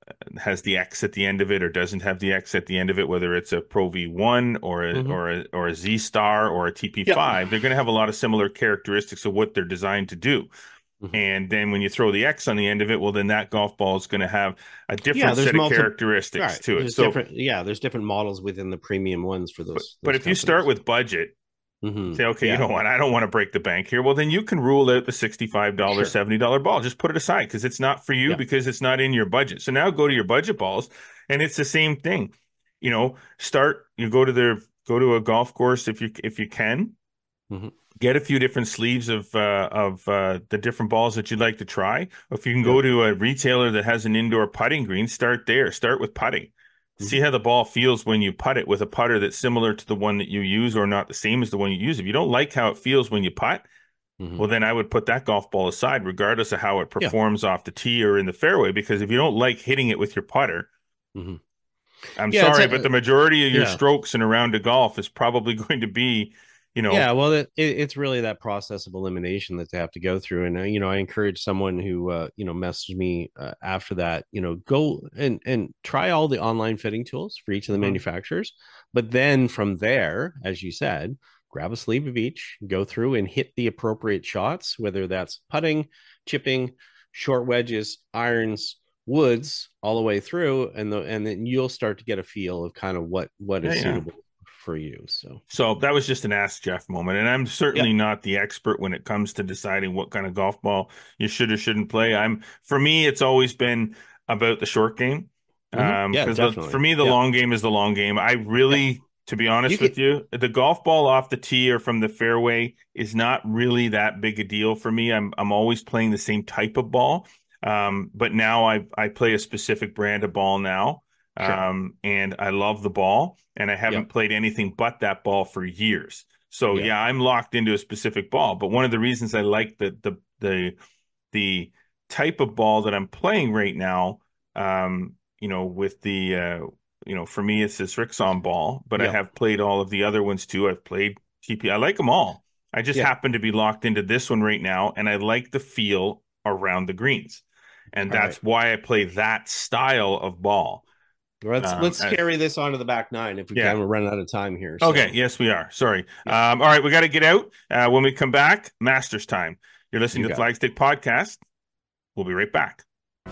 has the X at the end of it or doesn't have the X at the end of it, whether it's a Pro V one or a, Mm-hmm. or a, or a Z Star or a T P five, Yep. they're going to have a lot of similar characteristics of what they're designed to do. Mm-hmm. And then when you throw the X on the end of it, well, then that golf ball is going to have a Yeah, different there's set of multiple. characteristics Right. to it. There's So, different. Yeah, there's different models within the premium ones for but, those. but those if you start companies. with budget, Mm-hmm. say, okay, you Yeah. know what? I don't want to break the bank here. Well, then you can rule out the sixty-five dollars, Sure. seventy dollars ball. Just put it aside because it's not for you Yeah. because it's not in your budget. So now go to your budget balls, and it's the same thing. You know, start. You go to the go to a golf course if you if you can. Mm-hmm. Get a few different sleeves of uh, of uh, the different balls that you'd like to try. If you can Yeah. go to a retailer that has an indoor putting green, start there. Start with putting. Mm-hmm. See how the ball feels when you putt it with a putter that's similar to the one that you use or not the same as the one you use. If you don't like how it feels when you putt, Mm-hmm. well, then I would put that golf ball aside, regardless of how it Yeah. performs off the tee or in the fairway. Because if you don't like hitting it with your putter, Mm-hmm. I'm Yeah, it's sorry, a- but the majority of your yeah. strokes in a round of golf is probably going to be, you know, Yeah, well, it, it, it's really that process of elimination that they have to go through. And, uh, you know, I encourage someone who, uh, you know, messaged me uh, after that, you know, go and, and try all the online fitting tools for each of the Mhm. manufacturers. But then from there, as you said, grab a sleeve of each, go through and hit the appropriate shots, whether that's putting, chipping, short wedges, irons, woods, all the way through. And, the, and then you'll start to get a feel of kind of what, what is Yeah, yeah. suitable for you. So So that was just an Ask Jeff moment. And I'm certainly Yeah. not the expert when it comes to deciding what kind of golf ball you should or shouldn't play. I'm for me, it's always been about the short game. Mhm. Um, Yeah, because definitely. for me, the Yeah. long game is the long game. I really, to be honest You with you, the golf ball off the tee or from the fairway is not really that big a deal for me. I'm I'm always playing the same type of ball. Um, but now I I play a specific brand of ball now. Sure. Um, and I love the ball, and I haven't Yep. played anything but that ball for years. So Yeah. yeah, I'm locked into a specific ball. But one of the reasons I like the the the the type of ball that I'm playing right now, um, you know, with the uh, you know, for me it's this Rixon ball, but I Yep. have played all of the other ones too. I've played T P. I like them all. I just Yeah. happen to be locked into this one right now, and I like the feel around the greens, and All that's right. why I play that style of ball. Let's Um, let's as- carry this on to the back nine if we Yeah. can. We're running out of time here. so- Okay, yes, we are. Sorry. Yeah. Um, all right, we got to get out. Uh, when we come back, Masters time. You're listening You to the got Flagstick Podcast. We'll be right back.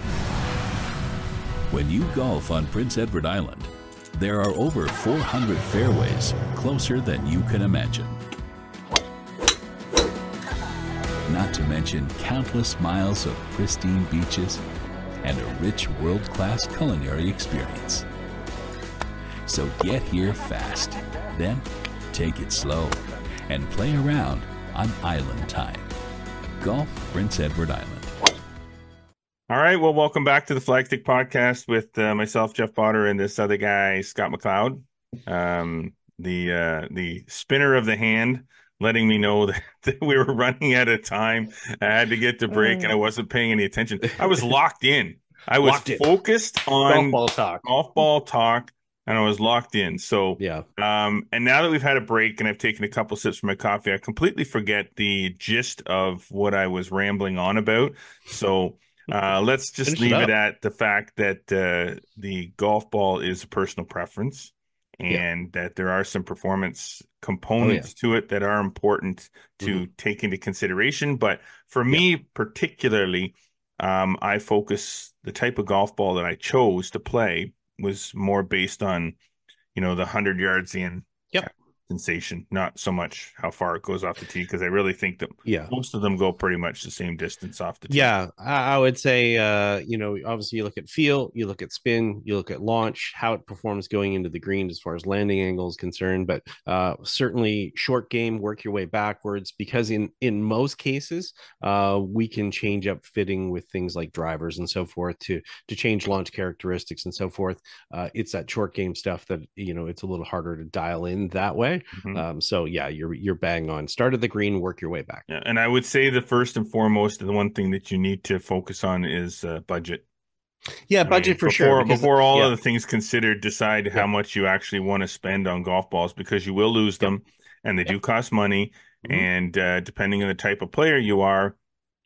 When you golf on Prince Edward Island, there are over four hundred fairways closer than you can imagine. Not to mention countless miles of pristine beaches and a rich world-class culinary experience. So get here fast, then take it slow and play around on Island Time. Golf Prince Edward Island. All right, well, welcome back to the Flagstick Podcast with uh, myself, Jeff Potter, and this other guy, Scott McLeod, um, the uh, the spinner of the hand, letting me know that, that we were running out of time. I had to get to break, and I wasn't paying any attention. I was locked in. I was Locked in. focused on golf ball talk. golf ball talk, and I was locked in. So, Yeah. um, and now that we've had a break and I've taken a couple sips from my coffee, I completely forget the gist of what I was rambling on about. So, uh, let's just Finish it leave it, up. at the fact that uh, the golf ball is a personal preference, and Yeah. that there are some performance components to it that are important to Mhm. take into consideration. But for me, particularly, um, I focus the type of golf ball that I chose to play was more based on, you know, the hundred yards in Yep. sensation, not so much how far it goes off the tee, because I really think that Yeah. most of them go pretty much the same distance off the tee. Yeah, I, I would say, uh, you know, obviously you look at feel, you look at spin, you look at launch, how it performs going into the green as far as landing angle is concerned. But uh, certainly short game, work your way backwards, because in in most cases, uh, we can change up fitting with things like drivers and so forth to to change launch characteristics and so forth. Uh, it's that short game stuff that, you know, it's a little harder to dial in that way. Mhm. Um, so yeah, you're you're bang on. Start at the green, work your way back. Yeah, and I would say the first and foremost, the one thing that you need to focus on is uh, budget. Yeah, I budget mean, for before, sure. because- Before all yeah. other things considered, decide how Yeah. much you actually want to spend on golf balls, because you will lose them, and they Yep. do cost money. Mhm. And uh, depending on the type of player you are, Yep.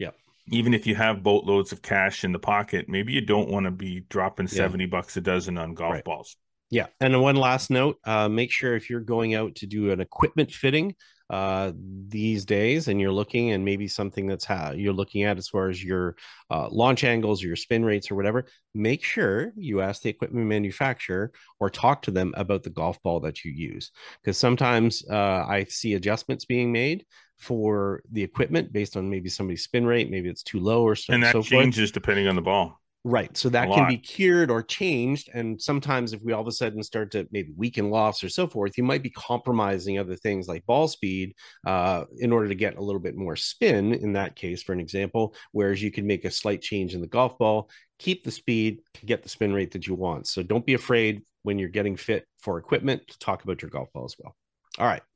even if you have boatloads of cash in the pocket, maybe you don't want to be dropping Yeah. seventy bucks a dozen on golf Right. balls. Yeah. And one last note, uh, make sure if you're going out to do an equipment fitting uh, these days and you're looking and maybe something that's how you're looking at as far as your uh, launch angles or your spin rates or whatever, make sure you ask the equipment manufacturer or talk to them about the golf ball that you use. Because sometimes uh, I see adjustments being made for the equipment based on maybe somebody's spin rate, maybe it's too low or so, And that so forth. changes depending on the ball. Right. So that can be cured or changed. And sometimes if we all of a sudden start to maybe weaken lofts or so forth, you might be compromising other things like ball speed uh, in order to get a little bit more spin in that case, for an example, whereas you can make a slight change in the golf ball, keep the speed, get the spin rate that you want. So don't be afraid when you're getting fit for equipment to talk about your golf ball as well. All right.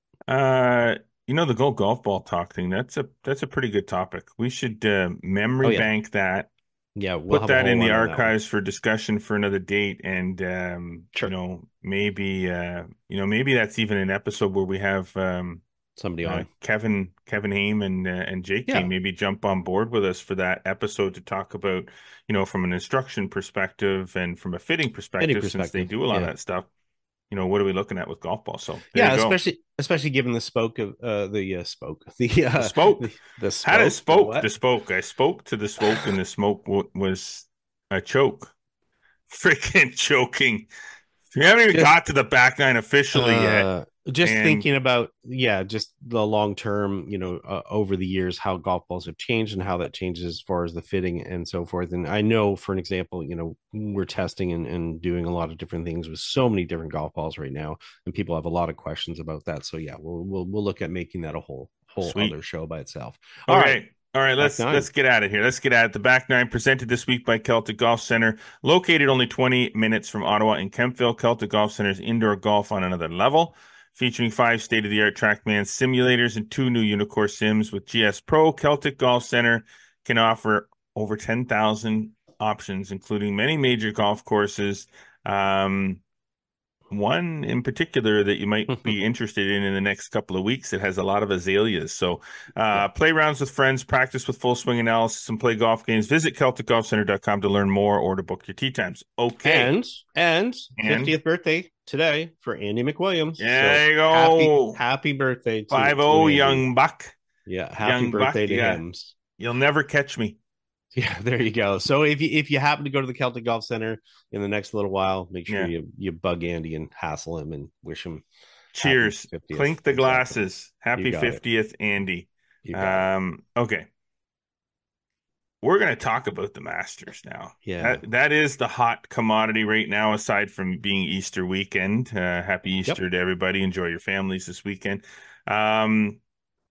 Uh, you know, the Go Golf Ball talk thing, that's a that's a pretty good topic. We should uh, memory Oh, yeah. bank that. Yeah, we'll Put have that a in whole the one on that one. archives for discussion for another date, and um, Sure. you know, maybe uh, you know, maybe that's even an episode where we have um, Somebody uh, on. Kevin Kevin Haim and uh, and Jake Yeah. Haim maybe jump on board with us for that episode to talk about, you know, from an instruction perspective and from a fitting perspective, since they perspective, do a lot yeah. of that stuff. You know, what are we looking at with golf balls? So there Yeah, you go. especially especially given the spoke of uh the uh, spoke the uh The spoke. the, the spoke, How to the spoke what? the spoke. I spoke to the smoke, and the smoke w- was a choke. Freaking choking. We haven't even Just- got to the back nine officially yet. Uh, just And- thinking about yeah, just the long term, you know, uh, over the years how golf balls have changed and how that changes as far as the fitting and so forth. And I know, for an example, you know, we're testing and, and doing a lot of different things with so many different golf balls right now, and people have a lot of questions about that. So yeah, we'll we'll we'll look at making that a whole whole Sweet. other show by itself. Okay. All right. All right, let's nine. let's get at it here. Let's get at it. The Back Nine, presented this week by Celtic Golf Center, located only twenty minutes from Ottawa in Kemptville. Celtic Golf Center's indoor golf on another level, featuring five state-of-the-art TrackMan simulators and two new Unicore sims with G S Pro. Celtic Golf Center can offer over ten thousand options, including many major golf courses. Um, one in particular that you might be interested in in the next couple of weeks. It has a lot of azaleas. So uh, Yeah. play rounds with friends, practice with full swing analysis, and play golf games. Visit Celtic Golf Center dot com to learn more or to book your tee times. Okay. And and And? fiftieth birthday today for Andy McWilliams. There you go. Happy, happy birthday to five oh, to Andy. young buck. Yeah, happy young birthday buck, to yeah. him. You'll never catch me. Yeah, there you go. So if you if you happen to go to the Celtic Golf Center in the next little while, make sure Yeah. you you bug Andy and hassle him and wish him Cheers. happy fiftieth. Clink the Exactly. glasses. Happy You got it. fiftieth, Andy. You got it. Um, okay. We're going to talk about the Masters now. Yeah. That, that is the hot commodity right now, aside from being Easter weekend. Uh, happy Easter to everybody. Enjoy your families this weekend. Um,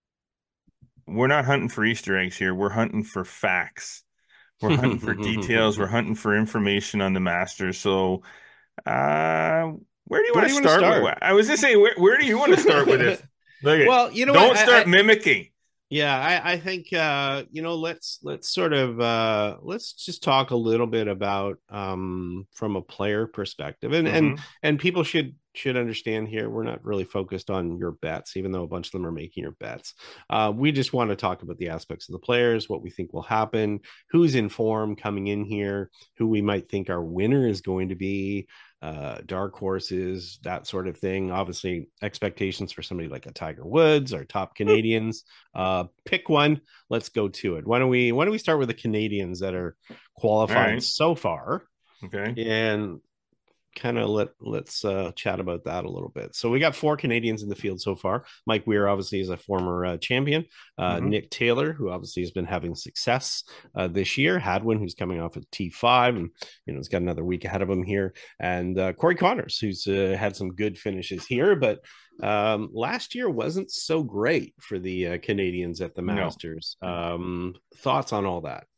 we're not hunting for Easter eggs here. We're hunting for facts. We're hunting for details. We're hunting for information on the Masters. So, uh, where do you Where want do to you wanna start? start? With, I was just saying, where, where do you want to start with this? Look at, Well, you know don't what? I- start I- mimicking. Yeah, I, I think uh, you know, let's let's sort of uh let's just talk a little bit about um from a player perspective. And and Mhm. and people should should understand here we're not really focused on your bets, even though a bunch of them are making your bets. Uh, we just want to talk about the aspects of the players, what we think will happen, who's in form coming in here, who we might think our winner is going to be, uh dark horses, that sort of thing. Obviously expectations for somebody like a Tiger Woods, our top Canadians. Uh pick one, let's go to it. Why don't we why don't we start with the Canadians that are qualified All right. so far, Okay. and kind of let let's uh chat about that a little bit. So we got four Canadians in the field so far. Mike Weir obviously is a former uh, champion. uh Mhm. Nick Taylor, who obviously has been having success uh this year. Hadwin, who's coming off at T five and you know he's got another week ahead of him here. And uh Corey Connors, who's uh, had some good finishes here, but um last year wasn't so great for the uh, Canadians at the No. Masters. Um thoughts on all that?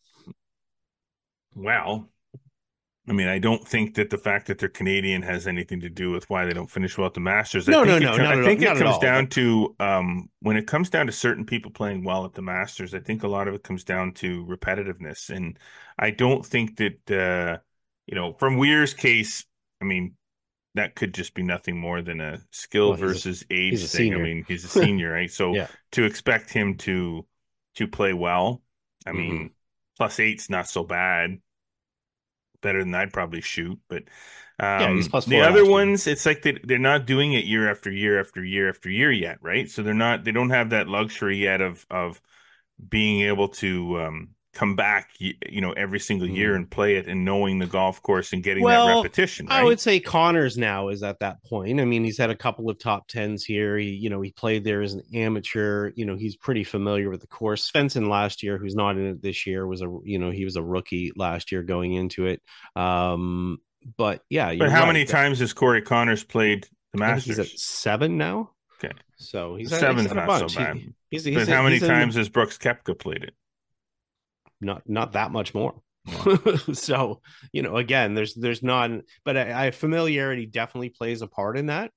Well, I mean, I don't think that the fact that they're Canadian has anything to do with why they don't finish well at the Masters. I No, think no, it no, com- not I at think all- it not at comes all. down to um, when it comes down to certain people playing well at the Masters. I think a lot of it comes down to repetitiveness, and I don't think that uh, you know, from Weir's case, I mean, that could just be nothing more than a skill Well, he's a- versus age he's a thing. I senior. mean, he's a senior, right? So Yeah. to expect him to to play well, I mean. Mhm. plus eight's not so bad. Better than I'd probably shoot, but Yeah, he's um, plus the four other last year. ones, it's like they, they're not doing it year after year after year after year yet, right? So they're not, they don't have that luxury yet of of being able to um, come back, you know, every single year Hmm. and play it and knowing the golf course and getting that Well, repetition, I right? would say Connors now is at that point. I mean, he's had a couple of top tens here. He, you know, he played there as an amateur. You know, he's pretty familiar with the course. Svensson last year, who's not in it this year, was a, you know, he was a rookie last year going into it. Um, but yeah, But you're how right. many times has Corey Connors played the I think he's at Masters? seven now. Okay, So he's had, he's seven's had a not so bunch. bad. He, he's But he's how many he's times in has Brooks Koepka played it? not not that much more. Yeah. So, you know, again, there's there's not, but I, I familiarity definitely plays a part in that.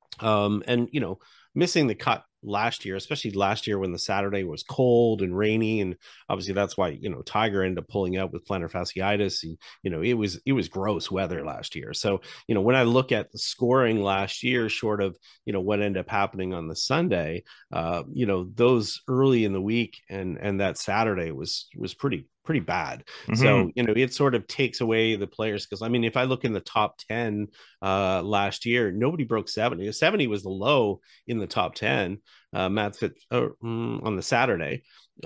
Um, and you know, missing the cut last year, especially last year when the Saturday was cold and rainy, and obviously that's why, you know, Tiger ended up pulling out with plantar fasciitis. And you know, it was it was gross weather last year. So you know, when I look at the scoring last year, short of, you know, what ended up happening on the Sunday, uh, you know, those early in the week and and that Saturday was was pretty pretty bad. Mm-hmm. So you know, it sort of takes away the players, because I mean, if I look in the top ten uh last year, nobody broke seventy. seventy was the low in the top ten. uh Matt Fitz, oh, mm, on the Saturday.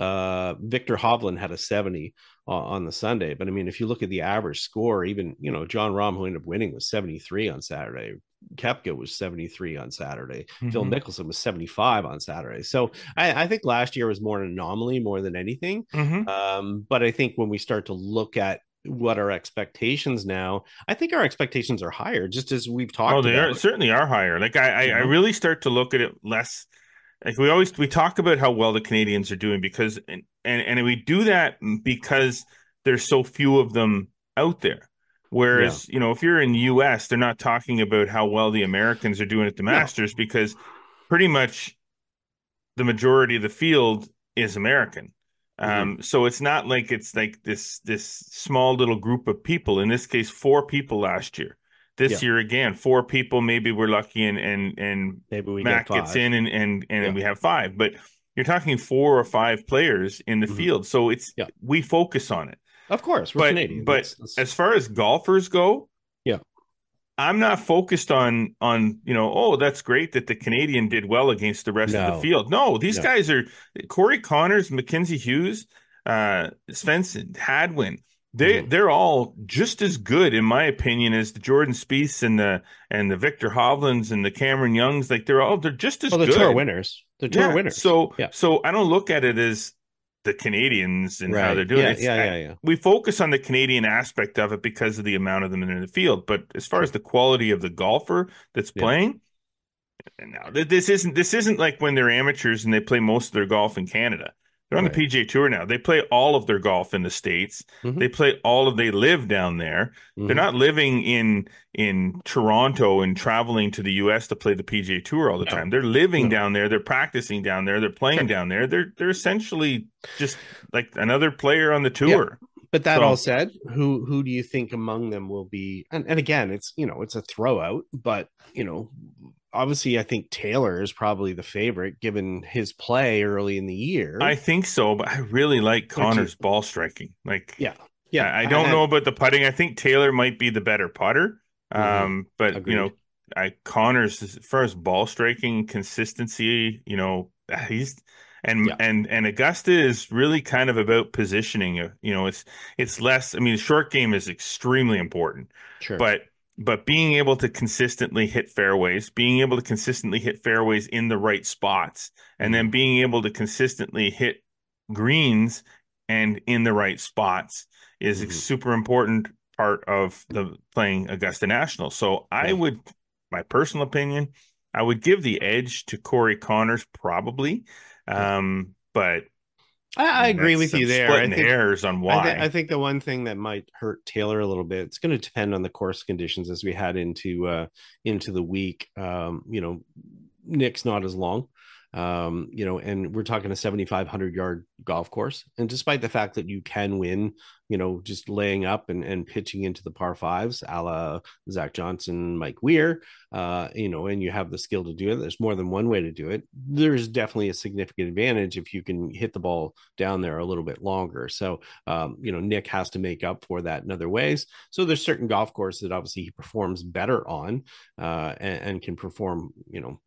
uh Victor Hovland had a seventy uh, on the Sunday. But I mean, if you look at the average score, even, you know, John Rahm, who ended up winning, was seventy-three on Saturday. Koepka was seventy-three on Saturday. Phil Mm-hmm. Mickelson was seventy-five on Saturday. So I, I think last year was more an anomaly more than anything. Mm-hmm. Um, but I think when we start to look at what our expectations now, I think our expectations are higher, just as we've Oh, talked they are about. certainly are higher. Like I, I, You I know, really start to look at it less. Like we always we talk about how well the Canadians are doing because and and, and we do that because there's so few of them out there. yeah, Whereas, you know, if you're in the U S, they're not talking about how well the Americans are doing at the no, Masters because pretty much the majority of the field is American. mm-hmm. Um, so it's not like it's like this this small little group of people. In this case, four people last year. This Yeah, year again, four people. Maybe we're lucky and and and maybe we get Matt gets five. in and and Yeah, and we have five. But you're talking four or five players in the mm-hmm. field. So it's Yeah, we focus on it. of course we're But Canadian. but That's, that's as far as golfers go, yeah, I'm not focused on on you know, oh, that's great that the Canadian did well against the rest of the no, field. No, these no, guys are Corey Connors, Mackenzie Hughes, uh, Svensson, Hadwin. They mm-hmm. they're all just as good, in my opinion, as the Jordan Spieth and the and the Victor Hovlands and the Cameron Youngs. Like they're all they're just as Well, the tour good. winners, the tour Yeah. winners. So Yeah, so I don't look at it as the Canadians and how they're right. doing it. Yeah, It's yeah, I, yeah, yeah. we focus on the Canadian aspect of it because of the amount of them in the field. But as far as Sure. the quality of the golfer that's Yeah, playing, and now this isn't this isn't like when they're amateurs and they play most of their golf in Canada. They're on the right. P G A Tour now. They play all of their golf in the States. Mm-hmm. They play all of they live down there. They're Mm-hmm. not living in in Toronto and traveling to the U S to play the P G A Tour all the No, time. They're living no, down there. They're practicing down there. They're playing sure. down there. They're they're essentially just like another player on the Yeah. tour. But that all So said, who who do you think among them will be? And, and again, it's, you know, it's a throw out, but you know, obviously, I think Taylor is probably the favorite given his play early in the I year. think so, but I really like What do you? Connor's ball striking. Like Yeah, yeah, I, I don't know and, about the putting. I think Taylor might be the better putter. mm-hmm. Um, but you Agreed. know, I Connors as far as ball striking consistency, you know, he's and Yeah, and and Augusta is really kind of about positioning. uh, You know, it's it's less. I mean, the short game is extremely important, sure. but but being able to consistently hit fairways, being able to consistently hit fairways in the right spots, and Mm-hmm. then being able to consistently hit greens and in the right spots is a Mm-hmm. super important part of the playing Augusta National. So I Yeah. would, my personal opinion, I would give the edge to Corey Connors probably. Yeah. Um, but I, I agree that's with I'm you there. I splitting think hairs on I, th- I why. think the one thing that might hurt Taylor a little bit, it's going to depend on the course conditions as we head into uh, into the week. Um, you know, Nick's not as long. Um, you know, and we're talking a seventy-five hundred yard golf course. And despite the fact that you can win, you know, just laying up and, and pitching into the par fives, a la Zach Johnson, Mike Weir, uh, you know, and you have the skill to do it. There's more than one way to do it. There's definitely a significant advantage if you can hit the ball down there a little bit longer. So, um, you know, Nick has to make up for that in other ways. So there's certain golf courses that obviously he performs better on, uh, and, and can perform, you know,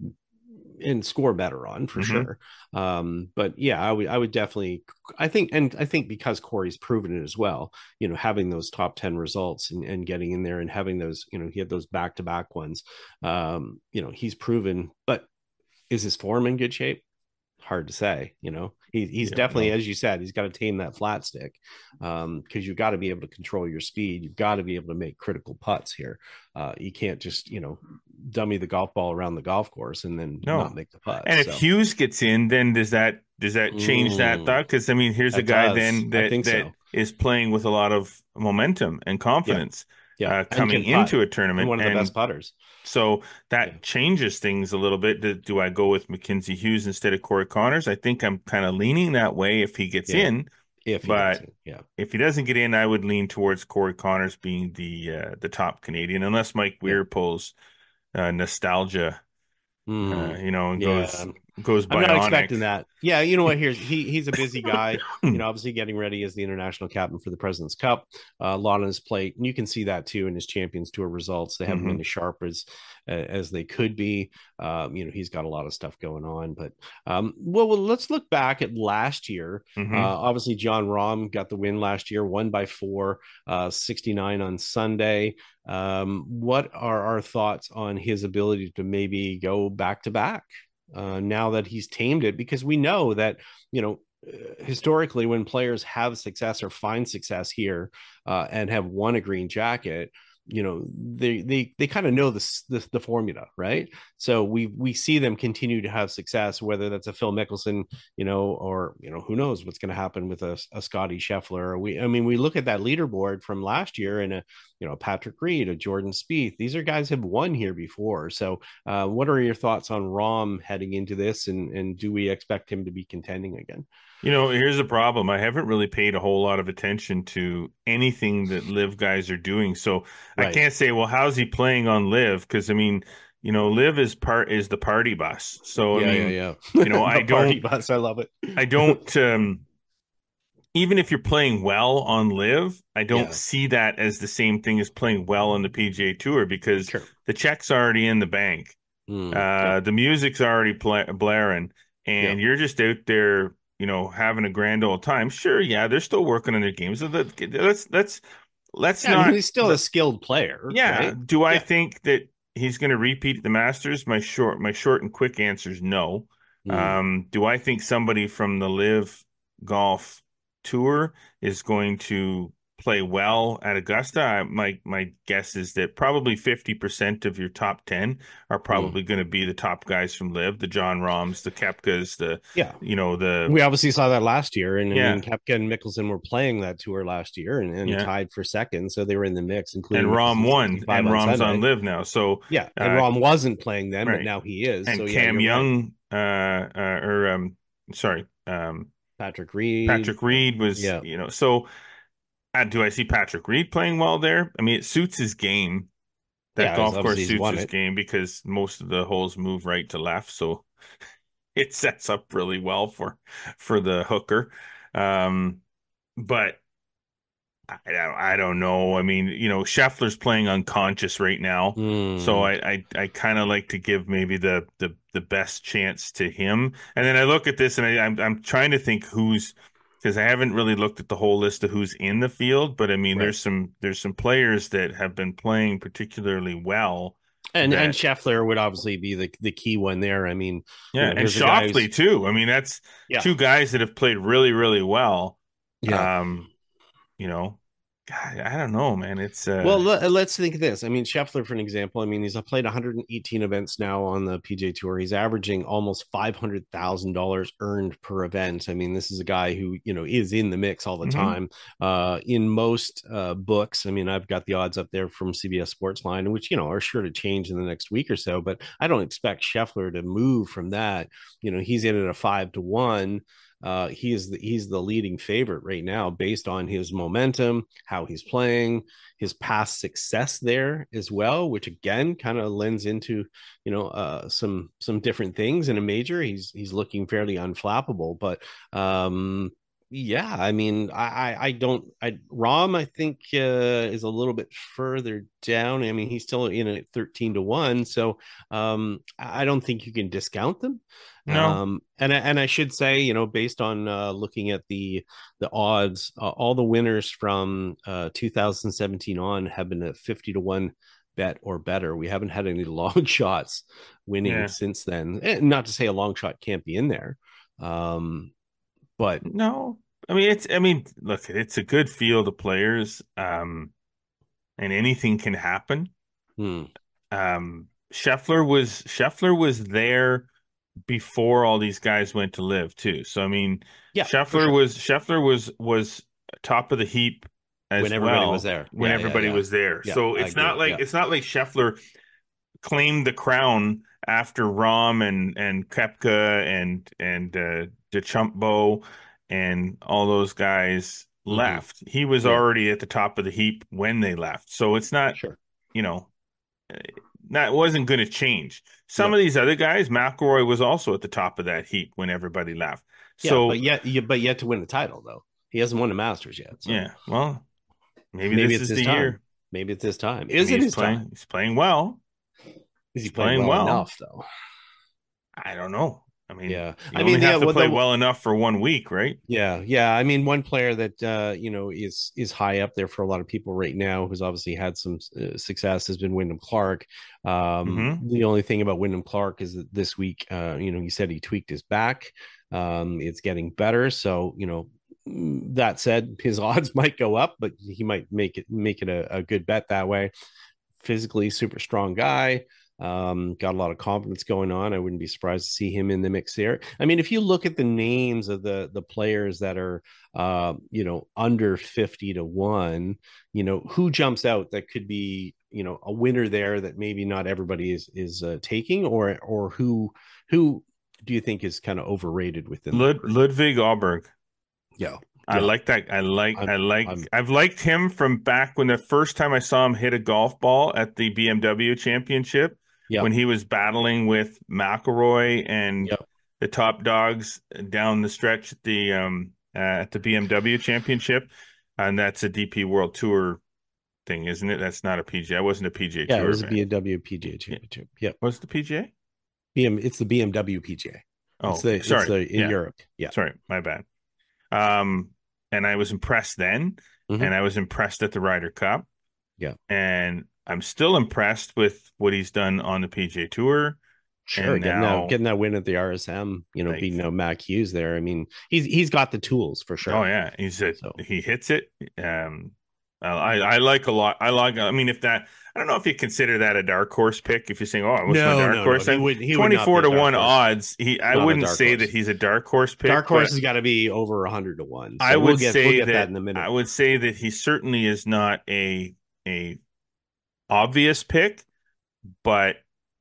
and score better on for mm-hmm. sure. Um, but yeah, I would, I would definitely, I think, and I think because Corey's proven it as well, you know, having those top ten results and, and getting in there and having those, you know, he had those back-to-back ones, um, you know, he's proven, but is his form in good shape? Hard to say, you know, he, he's yeah, definitely, no. as you said, he's got to tame that flat stick, um, because you've got to be able to control your speed. You've got to be able to make critical putts here. Uh, you can't just, you know, dummy the golf ball around the golf course and then no. not make the putt. And so. if Hughes gets in, then does that does that change mm, that thought? Because I mean, here's a guy does. then that that so. is playing with a lot of momentum and confidence, yeah, yeah. Uh, coming into a tournament, and one of the and, best putters. So that yeah. changes things a little bit. Do, do I go with Mackenzie Hughes instead of Corey Connors? I think I'm kind of leaning that way if he gets yeah. in. If he but gets in. Yeah. if he doesn't get in, I would lean towards Corey Connors being the uh, the top Canadian, unless Mike Weir yeah. pulls uh, nostalgia, mm. uh, you know, and yeah. goes goes bionic. I'm not expecting that. Yeah, you know what? Here's he he's a busy guy. You know, obviously getting ready as the international captain for the President's Cup. Uh, a lot on his plate, and you can see that too in his Champions Tour results. They haven't mm-hmm. been as sharp as as they could be. Um, you know, he's got a lot of stuff going on. But um, well, well, let's look back at last year. Mm-hmm. Uh, obviously, Jon Rahm got the win last year, won by four, uh, sixty-nine on Sunday. Um, what are our thoughts on his ability to maybe go back to back? Uh, now that he's tamed it, because we know that, you know, historically when players have success or find success here uh, and have won a green jacket, you know, they they they kind of know this, this the formula, right? So we we see them continue to have success, whether that's a Phil Mickelson, you know, or you know, who knows what's going to happen with a, a Scotty Scheffler. We I mean, we look at that leaderboard from last year and a you know Patrick Reed, a Jordan Spieth. These are guys who have won here before. So, uh, what are your thoughts on Rahm heading into this, and and do we expect him to be contending again? You know, here's the problem. I haven't really paid a whole lot of attention to anything that Live guys are doing. So right. I can't say, well, how's he playing on Live? Because I mean, you know, Live is part is the party bus. So yeah, I mean, yeah, yeah. you know, I don't party bus. I love it. I don't. Um, even if you're playing well on Live, I don't yeah. see that as the same thing as playing well on the P G A Tour, because sure. the check's already in the bank. Mm, uh, yeah. The music's already pla- blaring, and yeah. you're just out there, you know, having a grand old time. Sure, yeah, they're still working on their games. So that, let's let's let's yeah, not. I mean, he's still a skilled player. Yeah. Right? Do I yeah. think that he's going to repeat the Masters? My short, my short and quick answer is no. Mm. Um, do I think somebody from the Live Golf Tour is going to play well at Augusta? I, my my guess is that probably fifty percent of your top ten are probably mm. going to be the top guys from Live, the Jon Rahms, the Koepkas, the yeah, you know the. We obviously saw that last year, and yeah. I mean, Koepka and Mickelson were playing that tour last year and, and yeah. tied for second, so they were in the mix. Including and Rahm won, and Rahm's on Live now, so yeah, and uh, Rahm wasn't playing then, right. but now he is. And so, Cam yeah, Young, right. uh, uh, or um, sorry, um, Patrick Reed. Patrick Reed was, yeah. you know, so. Uh, do I see Patrick Reed playing well there? I mean, it suits his game. That yeah, golf course suits his it. game because most of the holes move right to left, so it sets up really well for for the hooker. Um, but I, I don't know. I mean, you know, Scheffler's playing unconscious right now, mm. so I I, I kind of like to give maybe the, the the best chance to him. And then I look at this and I, I'm I'm trying to think who's. Because I haven't really looked at the whole list of who's in the field, but I mean, right. there's some there's some players that have been playing particularly well, and that, and Scheffler would obviously be the the key one there. I mean, yeah, you know, and Schauffele too. I mean, that's yeah. two guys that have played really really well. Yeah, um, you know, God, I don't know, man. It's uh, Well, let, let's think of this. I mean, Scheffler, for an example, I mean, he's played one hundred eighteen events now on the P G A Tour. He's averaging almost five hundred thousand dollars earned per event. I mean, this is a guy who, you know, is in the mix all the mm-hmm. time. Uh, in most uh, books, I mean, I've got the odds up there from C B S Sportsline, which, you know, are sure to change in the next week or so, but I don't expect Scheffler to move from that. You know, he's in at a five to one. Uh, he is the, he's the leading favorite right now based on his momentum, how he's playing, his past success there as well, which again kind of lends into, you know, uh, some some different things in a major. He's he's looking fairly unflappable, but um, yeah, I mean, I I don't I Rom I think uh, is a little bit further down. I mean, he's still in at thirteen to one, so um, I don't think you can discount them. No. Um, and and I should say, you know, based on uh, looking at the the odds, uh, all the winners from uh, two thousand seventeen on have been a fifty to one bet or better. We haven't had any long shots winning Yeah. since then. And not to say a long shot can't be in there, um, but No. I mean, it's. I mean, look, it's a good field of players, um, and anything can happen. hmm. Um, Scheffler was Scheffler was there before all these guys went to live too. So I mean, Yeah, Scheffler sure. was Scheffler was was top of the heap as When everybody well was there. when Yeah, yeah, everybody yeah. was there. Yeah, so I it's not agree. like Yeah. it's not like Scheffler claimed the crown after Rahm and and Koepka and and uh, DeChambeau and all those guys Mhm. left. He was Yeah. already at the top of the heap when they left. So it's not, Sure. you know, that wasn't going to change. Some No. of these other guys, McIlroy was also at the top of that heap when everybody left. Yeah, So but yet, you, but yet to win the title though, he hasn't won the Masters yet. So yeah, well, maybe, maybe this it's is his the time. year. Maybe it's his time. I Is mean, it he's his playing. time? He's playing well. Is he He's playing, playing well, well. enough though? I don't know. I mean, Yeah, you I only mean, have yeah, to well, play the, well enough for one week, right? yeah, yeah. I mean, one player that uh, you know is is high up there for a lot of people right now, who's obviously had some uh, success, has been Wyndham Clark. Um, Mm-hmm. The only thing about Wyndham Clark is that this week, uh, you know, he said he tweaked his back. Um, it's getting better, so you know. That said, his odds might go up, but he might make it make it a, a good bet that way. Physically super strong guy. Um, got a lot of confidence going on. I wouldn't be surprised to see him in the mix there. I mean, if you look at the names of the the players that are, uh, you know, under fifty to one, you know, who jumps out that could be, you know, a winner there that maybe not everybody is is uh, taking, or or who who do you think is kind of overrated within that Lud- group? Ludwig Ahlberg. Yeah, I yeah. like that. I like. I'm, I like. I'm, I've liked him from back when the first time I saw him hit a golf ball at the B M W Championship yeah, when he was battling with McIlroy and yeah. the top dogs down the stretch at the um uh, at the B M W Championship, and that's a D P World Tour thing, isn't it? That's not a P G A. I wasn't a P G A Yeah, Tour it was a event. B M W P G A Championship. Yeah, Was it the P G A? B M. It's the B M W P G A. Oh, It's the sorry. it's the in Yeah. Europe. Yeah. Sorry, my bad. Um, and I was impressed then, Mhm. and I was impressed at the Ryder Cup. Yeah. And I'm still impressed with what he's done on the P G A Tour. Sure, And getting now, that getting that win at the R S M, you know, like, beating out Mac Hughes there. I mean, he's he's got the tools for sure. oh yeah, he's a, So he hits it. Um, I I like a lot. I like. I mean, if that, I don't know if you consider that a dark horse pick. If you're saying, oh, what's my no, dark no, horse? no. He Then would he would not twenty-four be a to dark one horse. odds. He, I Not a wouldn't dark say horse. that he's a dark horse pick. Dark horse but has got to be over a hundred to one. So I would we'll get, say we'll get that, that in a minute. I would say that he certainly is not a a obvious pick, but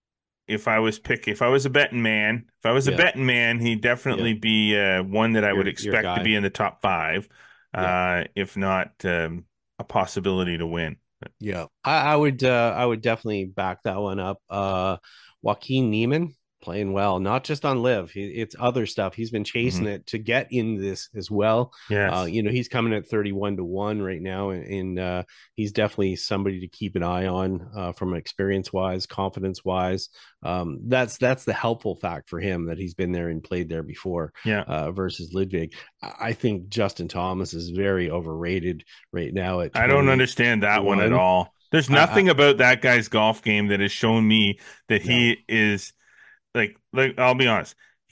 if I was pick, if I was a betting man, if I was a Yeah. betting man, he'd definitely Yeah. be uh, one that I Your- would your expect to guy. be in the top five, Yeah. uh, if not um, a possibility to win. Yeah, I, I would uh, I would definitely back that one up. Uh, Joaquin Neiman playing well, not just on live. He, it's other stuff. He's been chasing Mhm. it to get in this as well. Yes. Uh, you know, he's coming at thirty-one to one right now, and, and uh, he's definitely somebody to keep an eye on uh, from experience wise, confidence wise. Um, that's that's the helpful fact for him that he's been there and played there before. Yeah. Uh, versus Ludwig, I think Justin Thomas is very overrated right now. At I don't understand that one at all. There's nothing I, I, about that guy's golf game that has shown me that he no. is like, like, I'll be honest.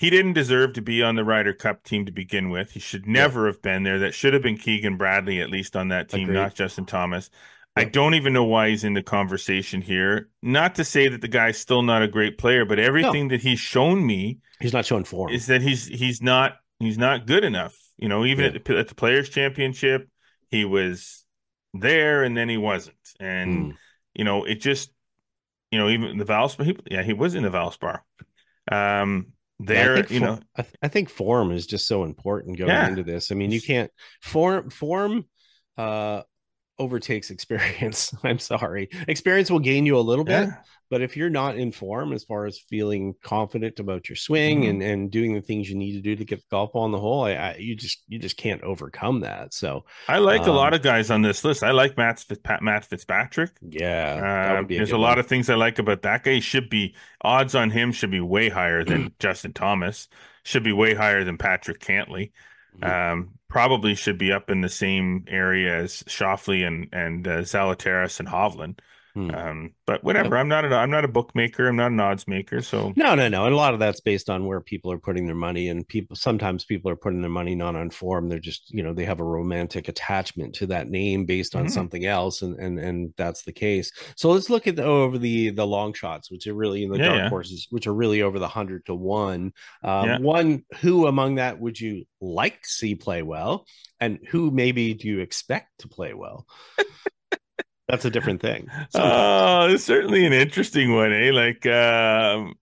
he didn't deserve to be on the Ryder Cup team to begin with. He should never yeah. have been there. That should have been Keegan Bradley, at least on that team, Agreed. Not Justin Thomas. Yep. I don't even know why he's in the conversation here. Not to say that the guy's still not a great player, but everything no. that he's shown me, he's not showing form. Is that he's he's not he's not good enough. You know, even yeah. at, the, at the Players Championship, he was there and then he wasn't. And mm. you know, it just, you know, even the Valspar, he, yeah, he was in the Valspar. Um, there, yeah, you for, know, I, th- I think form is just so important going yeah. into this. I mean, you can't form form. Uh, overtakes experience. I'm sorry. Experience will gain you a little bit, yeah. but if you're not in form as far as feeling confident about your swing mm-hmm. and, and doing the things you need to do to get the golf ball in the hole, I, I you just you just can't overcome that. So I like um, a lot of um, guys on this list. I like Matt Fitz, Matt Fitzpatrick. Yeah, uh, a there's a lot one. of things I like about that guy. He should be odds on him should be way higher than Justin Thomas. Should be way higher than Patrick Cantley. Mm-hmm. Um, probably should be up in the same area as Schauffele and and uh, Zalatoris and Hovland. Hmm. Um, but whatever. Yep. I'm not a, I'm not a bookmaker. I'm not an odds maker. So no, no, no. And a lot of that's based on where people are putting their money. And people sometimes people are putting their money not on form. They're just, you know, they have a romantic attachment to that name based on mm-hmm. something else, and and and that's the case. So let's look at the, over the the long shots, which are really in the yeah, dark yeah. horses, which are really over the hundred to one. Um, yeah. One who among that would you like to see play well, and who maybe do you expect to play well? That's a different thing. Oh, it's certainly an interesting one, eh? Like, um,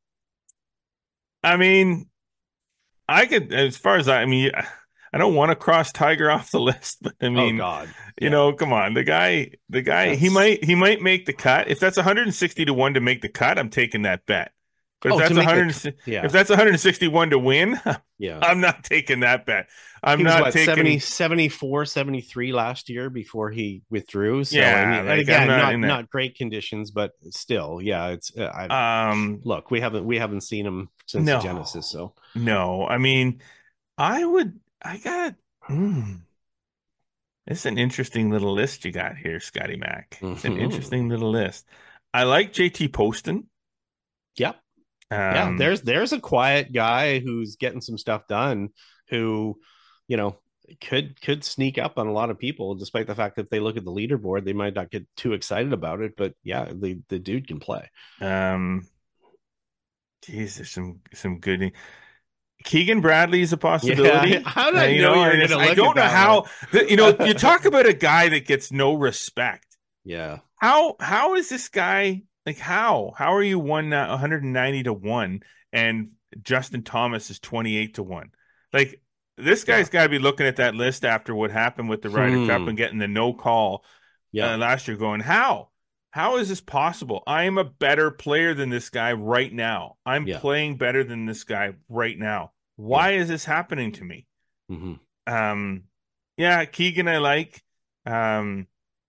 I mean, I could, as far as I, I mean, I don't want to cross Tiger off the list, but I mean, oh God, yeah. you know, come on, the guy, the guy, that's... he might, he might make the cut. If that's one hundred sixty to one to make the cut, I'm taking that bet. But if, oh, that's one hundred, the, yeah. if that's one hundred sixty-one to win, yeah. I'm not taking that bet. I'm he was, not what, taking seventy, seventy-four, seventy-three last year before he withdrew. So, yeah, I mean, like, again, not, not, not great conditions, but still, yeah, it's, uh, I, um, look, we haven't, we haven't seen him since no, the Genesis. So, no, I mean, I would, I got, mm, it's an interesting little list you got here, Scotty Mac. It's an mm-hmm. interesting little list. I like J T Poston. Yep. Um, yeah, there's there's a quiet guy who's getting some stuff done, who, you know, could could sneak up on a lot of people, despite the fact that if they look at the leaderboard, they might not get too excited about it. But yeah, the the dude can play. Um, geez, there's some some good. Keegan Bradley is a possibility. Yeah, how did I know, know you're gonna I don't know how. The, you know, you talk about a guy that gets no respect. Yeah. How how is this guy? Like how? How are you one uh, one hundred ninety to one and Justin Thomas is twenty-eight to one? Like this guy's yeah. got to be looking at that list after what happened with the Ryder hmm. Cup and getting the no call yeah. uh, last year going, how? How is this possible? I am a better player than this guy right now. I'm yeah. playing better than this guy right now. Why yeah. is this happening to me? Mm-hmm. Um, yeah, Keegan I like. Um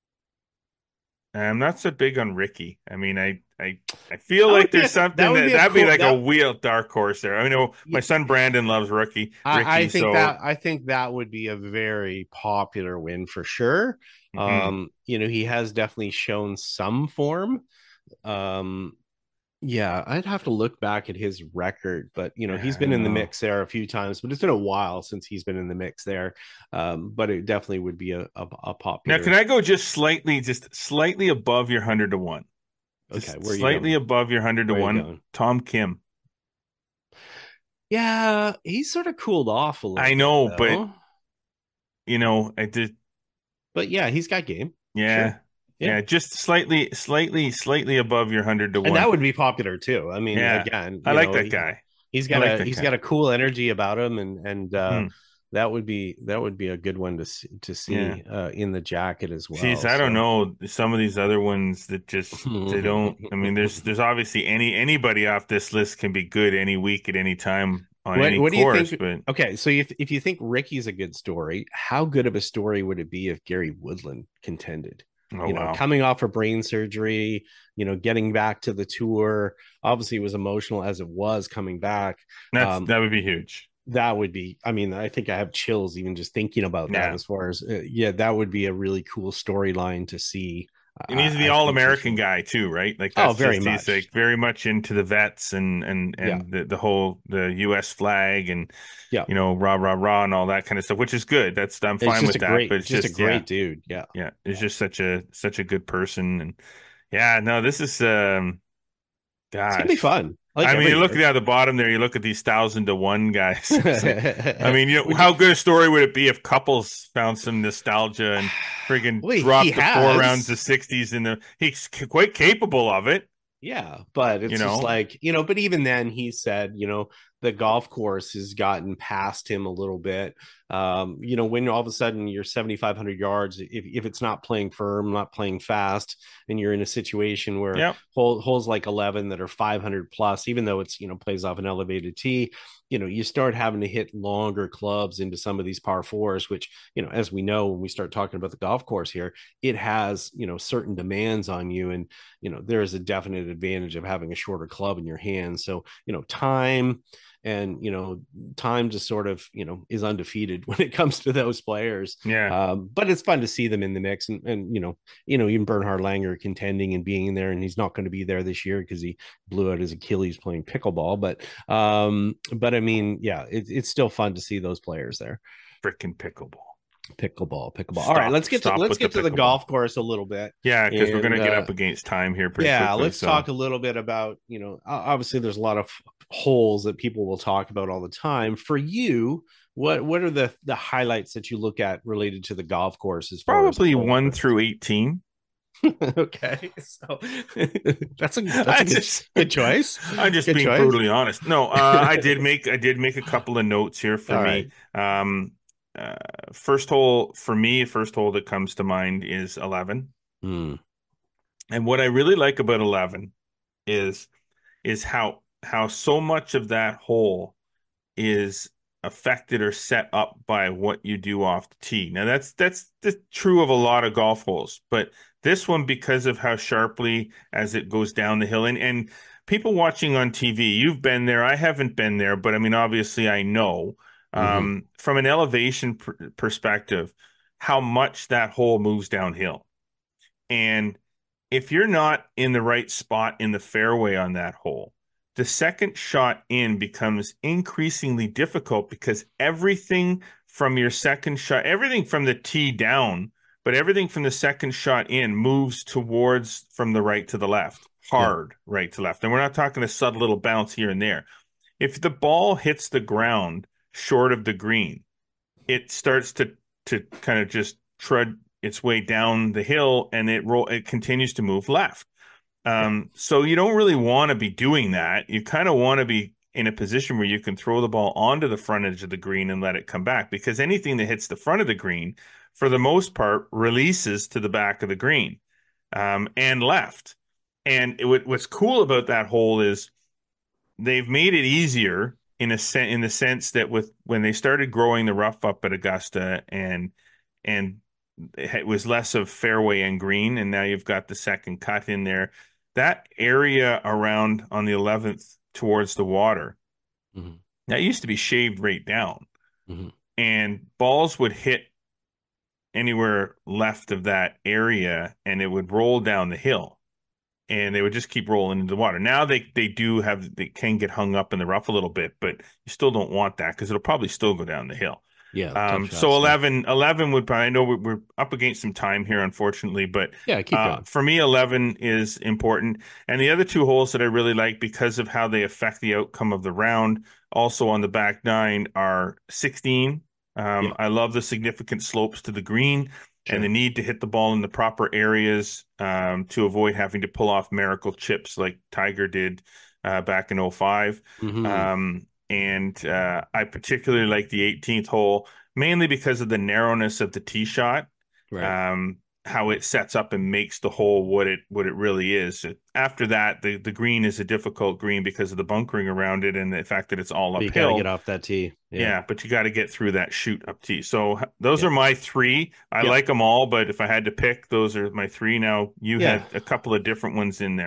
I'm not so big on Ricky. I mean, I I, I feel that like there's a, something that would that, be that'd cool, be like that, a wheel dark horse there. I know my son Brandon loves Ricky. I, Ricky, I think so... that I think that would be a very popular win for sure. Mm-hmm. Um, you know, he has definitely shown some form. Um, yeah, I'd have to look back at his record, but you know, he's been in the mix there a few times, but it's been a while since he's been in the mix there. Um, but it definitely would be a, a, a popular. Now, can I go just slightly, just slightly above your hundred to one? Just okay, where slightly above your hundred to one. Tom Kim. Yeah, he's sort of cooled off a little. I know, bit, but you know, I did. But yeah, he's got game. Yeah. Sure. Yeah. yeah, just slightly, slightly, slightly above your hundred to one, and that would be popular too. I mean, yeah. again, I like know, that guy. He, he's got like a he's guy. got a cool energy about him, and and uh, mm. that would be that would be a good one to see, to see yeah. uh, in the jacket as well. Jeez, I so. don't know some of these other ones that just they don't. I mean, there's there's obviously any anybody off this list can be good any week at any time on what, any what course. Do you think, but okay, so if if you think Ricky's a good story, how good of a story would it be if Gary Woodland contended? Oh, you know, wow. coming off of brain surgery, you know, getting back to the tour, obviously it was emotional as it was coming back. That's, um, that would be huge. That would be, I mean, I think I have chills even just thinking about that yeah. as far as, uh, yeah, that would be a really cool storyline to see And he's the I, I think for all-American sure. guy too, right? Like Oh, that's very just he's much. like very much into the vets and and Yeah. and the, the whole the U S flag and Yeah. you know rah rah rah and all that kind of stuff, which is good. That's I'm It's fine just with a that. But great, it's just a just yeah, great dude. Yeah. yeah, it's just such a such a good person and yeah, no, this is um It's gonna be gosh. fun, like I mean, every you look year. at the bottom there, you look at these thousand to one guys. It's like, I mean, you know, Would you, how good a story would it be if Couples found some nostalgia and friggin' well, he dropped the four rounds has. to sixties in the he's c- quite capable of it, Yeah, but you it's just know. like, you know, but even then he said, you know, the golf course has gotten past him a little bit. Um, you know, when all of a sudden you're seventy-five hundred yards, if, if it's not playing firm, not playing fast, and you're in a situation where Yep. hole, holes like eleven that are five hundred plus, even though it's, you know, plays off an elevated tee, you know, you start having to hit longer clubs into some of these par fours, which, you know, as we know, when we start talking about the golf course here, it has, you know, certain demands on you. And, you know, there is a definite advantage of having a shorter club in your hands. So, you know, time and, you know, time just sort of, you know, is undefeated when it comes to those players. Yeah. Um, but it's fun to see them in the mix and, and, you know, you know, even Bernhard Langer contending and being there, and he's not going to be there this year because he blew out his Achilles playing pickleball. But, um, but I mean, yeah, it, it's still fun to see those players there. Freaking pickleball. Pickleball, pickleball. All right, Stop. let's get to Stop let's with the get to the pickleball. golf course a little bit. Yeah, because we're And gonna get uh, up against time here pretty yeah, quickly. let's So talk a little bit about, you know, obviously there's a lot of holes that people will talk about all the time. For you, what what are the the highlights that you look at related to the golf course as far as probably hole one numbers? through eighteen. Okay, so that's a that's I a good just, good choice. I'm just Good being choice. brutally honest. No, uh, I did make I did make a couple of notes here for All me. right. Um, uh, first hole for me, first hole that comes to mind is eleven. Hmm. And what I really like about eleven is is how how so much of that hole is affected or set up by what you do off the tee. Now that's that's, that's true of a lot of golf holes, but this one because of how sharply as it goes down the hill and and people watching on T V, you've been there, I haven't been there, but I mean obviously I know Mm-hmm. um, from an elevation pr perspective how much that hole moves downhill. And if you're not in the right spot in the fairway on that hole, the second shot in becomes increasingly difficult because everything from your second shot, everything from the tee down, but everything from the second shot in moves towards from the right to the left, Yeah. hard right to left. And we're not talking a subtle little bounce here and there. If the ball hits the ground short of the green, it starts to to kind of just trud its way down the hill and it roll it continues to move left. Yeah. Um, so you don't really want to be doing that. You kind of want to be in a position where you can throw the ball onto the front edge of the green and let it come back because anything that hits the front of the green, for the most part, releases to the back of the green um, and left. And it, what's cool about that hole is they've made it easier in a sen- in the sense that with when they started growing the rough up at Augusta and and it was less of fairway and green, and now you've got the second cut in there. That area around on the eleventh towards the water, Mm-hmm. that used to be shaved right down, Mm-hmm. and balls would hit anywhere left of that area, and it would roll down the hill, and they would just keep rolling into the water. Now they they do have they can get hung up in the rough a little bit, but you still don't want that because it'll probably still go down the hill. Yeah. Tough Um, so shots there. eleven, eleven would probably, I know we're, we're up against some time here, unfortunately, but Yeah. Keep uh, going. for me, eleven is important. And the other two holes that I really like because of how they affect the outcome of the round, also on the back nine, are sixteen. Um, Yeah. I love the significant slopes to the green and the Sure. need to hit the ball in the proper areas um, to avoid having to pull off miracle chips like Tiger did uh, back in oh five. Mm-hmm. Um, and uh, I particularly like the eighteenth hole, mainly because of the narrowness of the tee shot, Right. um, how it sets up and makes the hole what it what it really is. After that, the, the green is a difficult green because of the bunkering around it and the fact that it's all But you got to get uphill. off that tee. Yeah. Yeah, but you got to get through that shoot up tee. So those Yeah. are my three. I Yeah. like them all, but if I had to pick, those are my three. Now you Yeah. had a couple of different ones in there.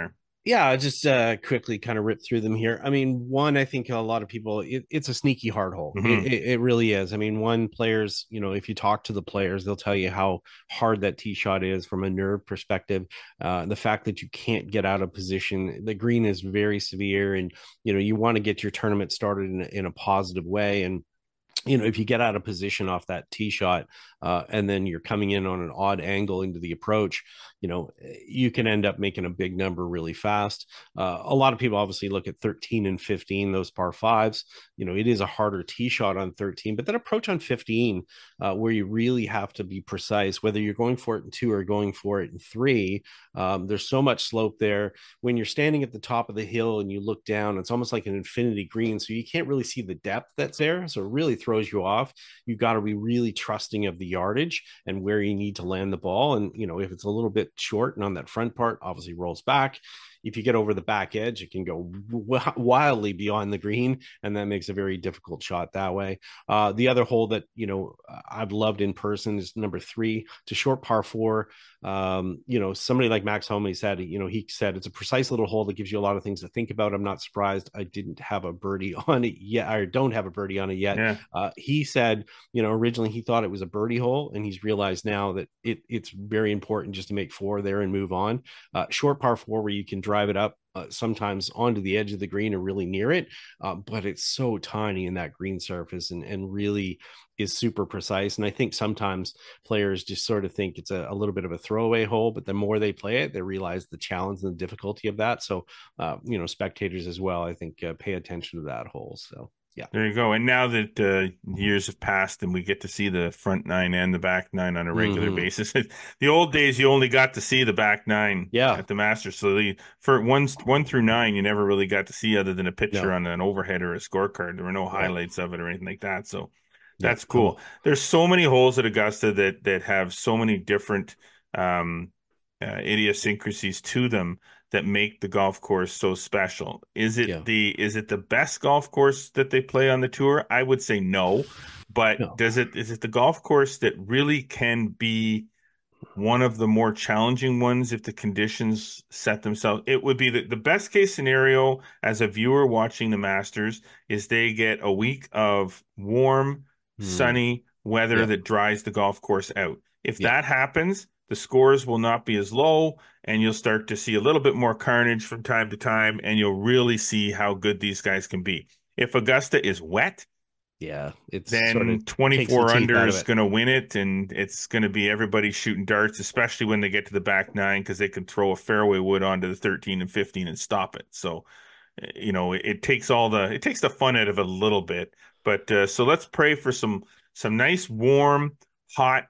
Yeah, I'll just uh, quickly kind of rip through them here. I mean, one, I think a lot of people, it, it's a sneaky hard hole. It, Mm-hmm. it, it really is. I mean, one, players, you know, if you talk to the players, they'll tell you how hard that tee shot is from a nerve perspective. Uh, the fact that you can't get out of position, the green is very severe, and you know, you want to get your tournament started in a, in a positive way. And you know, if you get out of position off that tee shot, uh, and then you're coming in on an odd angle into the approach, you know, you can end up making a big number really fast. Uh, a lot of people obviously look at thirteen and fifteen, those par fives. You know, it is a harder tee shot on thirteen, but that approach on fifteen, uh, where you really have to be precise, whether you're going for it in two or going for it in three. Um, there's so much slope there. When you're standing at the top of the hill and you look down, it's almost like an infinity green, so you can't really see the depth that's there. So it really throws you off. You've got to be really trusting of the yardage and where you need to land the ball. And you know, if it's a little bit short and on that front part, obviously rolls back. If you get over the back edge, it can go w- wildly beyond the green, and that makes a very difficult shot that way. Uh, the other hole that you know I've loved in person is number three, to short par four. Um, you know, somebody like Max Homey said, you know, he said it's a precise little hole that gives you a lot of things to think about. I'm not surprised I didn't have a birdie on it yet, or don't have a birdie on it yet. Yeah. Uh, he said, you know, originally he thought it was a birdie hole, and he's realized now that it, it's very important just to make four there and move on. Uh, short par four where you can drive it up, uh, sometimes onto the edge of the green or really near it, uh, but it's so tiny in that green surface, and, and really is super precise. And I think sometimes players just sort of think it's a, a little bit of a throwaway hole, but the more they play it, they realize the challenge and the difficulty of that. So, uh, you know, spectators as well, I think, uh, pay attention to that hole. So, yeah. There you go. And now that uh, years have passed and we get to see the front nine and the back nine on a regular Mhm. basis, the old days you only got to see the back nine Yeah. at the Masters. So the, for one one through nine, you never really got to see other than a picture No. on an overhead or a scorecard. There were no Right. highlights of it or anything like that. So Yeah, that's cool. cool. There's so many holes at Augusta that that have so many different um, uh, idiosyncrasies to them that make the golf course so special. Is it Yeah. the is it the best golf course that they play on the tour? I would say no. But No. does it is it the golf course that really can be one of the more challenging ones if the conditions set themselves? It would be the, the best case scenario as a viewer watching the Masters is they get a week of warm, Mm. sunny weather Yeah. that dries the golf course out. If Yeah. that happens, the scores will not be as low, and you'll start to see a little bit more carnage from time to time, and you'll really see how good these guys can be. If Augusta is wet, Yeah. It's then sort of twenty-four takes the teeth under out of is it. going to win it, and it's going to be everybody shooting darts, especially when they get to the back nine, because they can throw a fairway wood onto the thirteen and fifteen and stop it. So, eh, you know, it, it takes all the it takes the fun out of it a little bit. But uh, so let's pray for some some nice, warm, hot,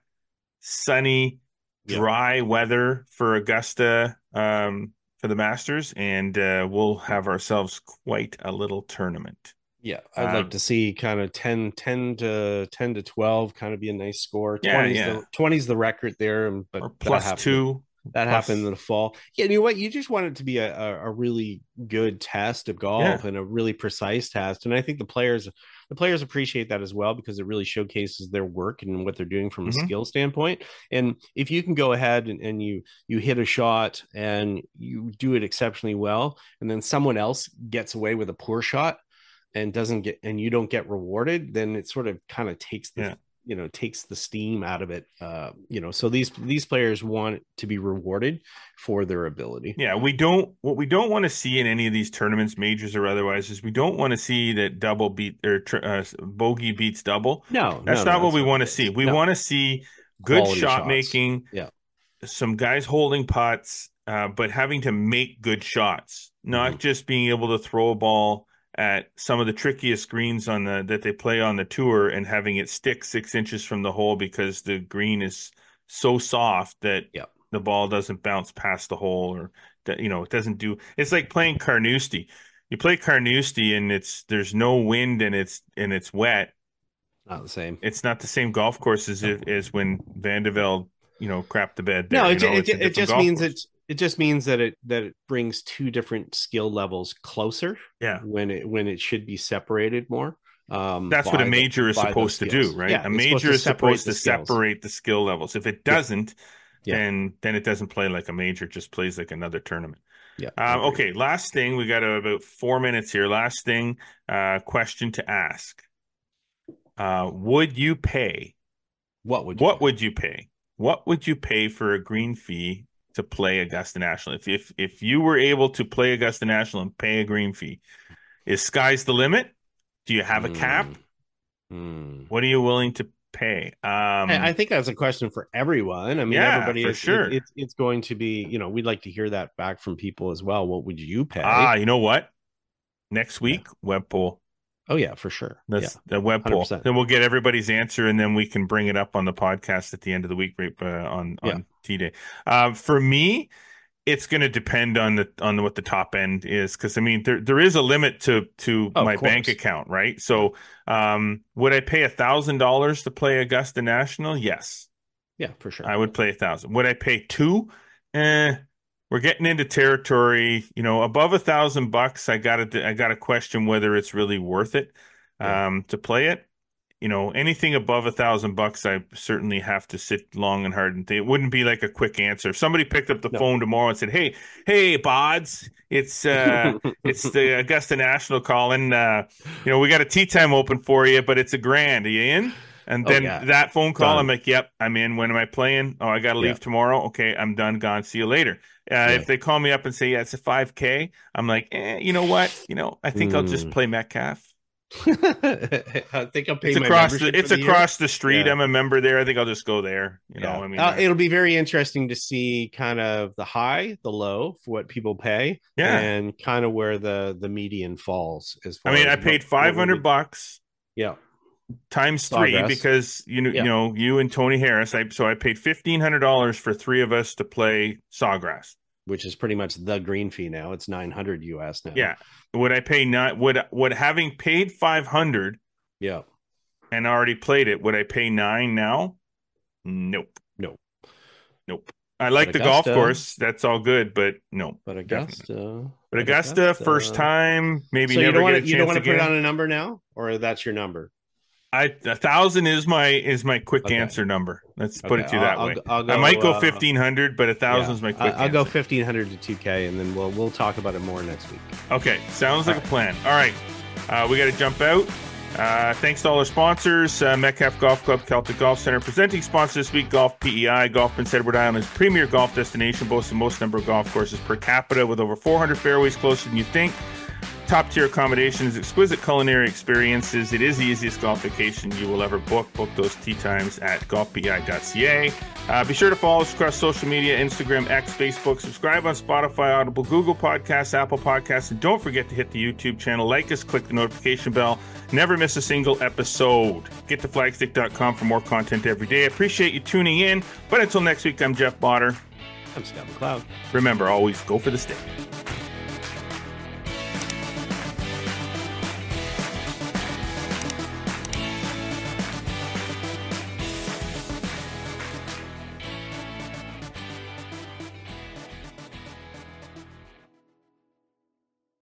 sunny, Yeah. dry weather for Augusta, um, for the Masters, and uh, we'll have ourselves quite a little tournament. Yeah, I'd Um, like to see kind of ten, ten to ten to twelve kind of be a nice score. Yeah, twenty is yeah. the twenty is the record there, and but Or that plus happened. two. That plus- happened in the fall. Yeah, you know what? You just want it to be a, a, a really good test of golf Yeah. and a really precise test. And I think the players the players appreciate that as well, because it really showcases their work and what they're doing from Mhm. a skill standpoint. And if you can go ahead and, and you you hit a shot and you do it exceptionally well, and then someone else gets away with a poor shot and doesn't get and you don't get rewarded, then it sort of kind of takes the Yeah. you know takes the steam out of it. Uh you know so these these players want to be rewarded for their ability. Yeah, we don't. What we don't want to see in any of these tournaments, majors or otherwise, is we don't want to see that double beat or uh, bogey beats double. No, That's no, not no, what we that's want to it see. is. We No. want to see good Quality shot shots. making. Yeah. Some guys holding putts, uh, but having to make good shots, not Mhm. just being able to throw a ball at some of the trickiest greens on the that they play on the tour and having it stick six inches from the hole because the green is so soft that Yeah. the ball doesn't bounce past the hole, or that, you know, it doesn't do. It's like playing Carnoustie. You play Carnoustie and it's there's no wind and it's and it's wet. Not the same. It's not the same golf course as if, as when Van de Velde, you know, crapped the bed there. No, you it, know, it, it's a it different just golf means course. it it just means that it that it brings two different skill levels closer. Yeah. When it when it should be separated more. Um, That's what a by the- major is by those supposed to do, skills. right? Yeah, a it's major is separate supposed the to skills. separate the skill levels. If it doesn't, Yeah. then then it doesn't play like a major, it just plays like another tournament. Yeah. Um, okay. Last thing, we got about four minutes here. Last thing, uh, question to ask. Uh, would you pay? What would you What pay? would you pay? What would you pay for a green fee to play Augusta National? If if if you were able to play Augusta National and pay a green fee, is sky's the limit? Do you have mm. a cap? Mm. What are you willing to pay? Um, I think that's a question for everyone. I mean, yeah, everybody for is, sure. It, it's it's going to be, you know, we'd like to hear that back from people as well. What would you pay? Ah, you know what? Next week, yeah. web poll. Oh yeah, for sure. That's yeah. the web poll. one hundred percent. Then we'll get everybody's answer, and then we can bring it up on the podcast at the end of the week, right, uh, on on yeah. T Day. Uh, for me, it's going to depend on the on what the top end is, because I mean there there is a limit to to oh, my bank account, right? So, um, would I pay a thousand dollars to play Augusta National? Yes. Yeah, for sure. I would play a thousand. Would I pay two? Eh. We're getting into territory, you know, above a thousand bucks. I got to, I got to question whether it's really worth it yeah. um, to play it. You know, anything above a thousand bucks, I certainly have to sit long and hard and think. It wouldn't be like a quick answer. If somebody picked up the no. phone tomorrow and said, "Hey, hey, Bods, it's uh, it's the Augusta National calling. Uh, you know, we got a tea time open for you, but it's a grand. Are you in?" And then oh, yeah. that phone call, done. I'm like, "Yep, I'm in. When am I playing? Oh, I got to leave yeah. tomorrow. Okay, I'm done. Gone. See you later." Uh, yeah. If they call me up and say, "Yeah, it's a five K," I'm like, eh, you know what? You know, I think mm. I'll just play Metcalf. I think I'll pay it's my across the, membership It's for the across year. the street. Yeah. I'm a member there. I think I'll just go there. You know, yeah. I mean, uh, it'll be very interesting to see kind of the high, the low for what people pay, yeah, and kind of where the the median falls. As far I mean, as I paid five hundred bucks. Yeah. Times three Sawgrass. Because you know, yeah. you know, you and Tony Harris. I so I paid fifteen hundred dollars for three of us to play Sawgrass, which is pretty much the green fee now. It's nine hundred U S now. Yeah. Would I pay not? Would would having paid five hundred? Yeah. And already played it. Would I pay nine now? Nope. Nope. Nope. I like the golf course. That's all good, but no. But Augusta. But Augusta, Augusta, first time, maybe so never you don't get wanna, a chance You don't want to again. put it on a number now, or that's your number? I a thousand is my is my quick okay. answer number. Let's okay. put it to you that I'll, way. I'll go, I might go uh, fifteen hundred, but a thousand yeah. is my quick. I'll answer. go fifteen hundred to two K, and then we'll we'll talk about it more next week. Okay, sounds all like right. a plan. All right, uh, we got to jump out. Uh, thanks to all our sponsors, uh, Metcalf Golf Club, Celtic Golf Center. Presenting sponsor this week, Golf P E I. Golf Prince Edward Island's premier golf destination, boasts the most number of golf courses per capita with over four hundred fairways closer than you think. Top-tier accommodations, exquisite culinary experiences. It is the easiest golf vacation you will ever book. Book those tee times at golf p i dot c a. Uh, be sure to follow us across social media, Instagram, X, Facebook. Subscribe on Spotify, Audible, Google Podcasts, Apple Podcasts. And don't forget to hit the YouTube channel. Like us, click the notification bell. Never miss a single episode. Get to flagstick dot com for more content every day. I appreciate you tuning in. But until next week, I'm Jeff Botter. I'm Scott McLeod. Remember, always go for the stick.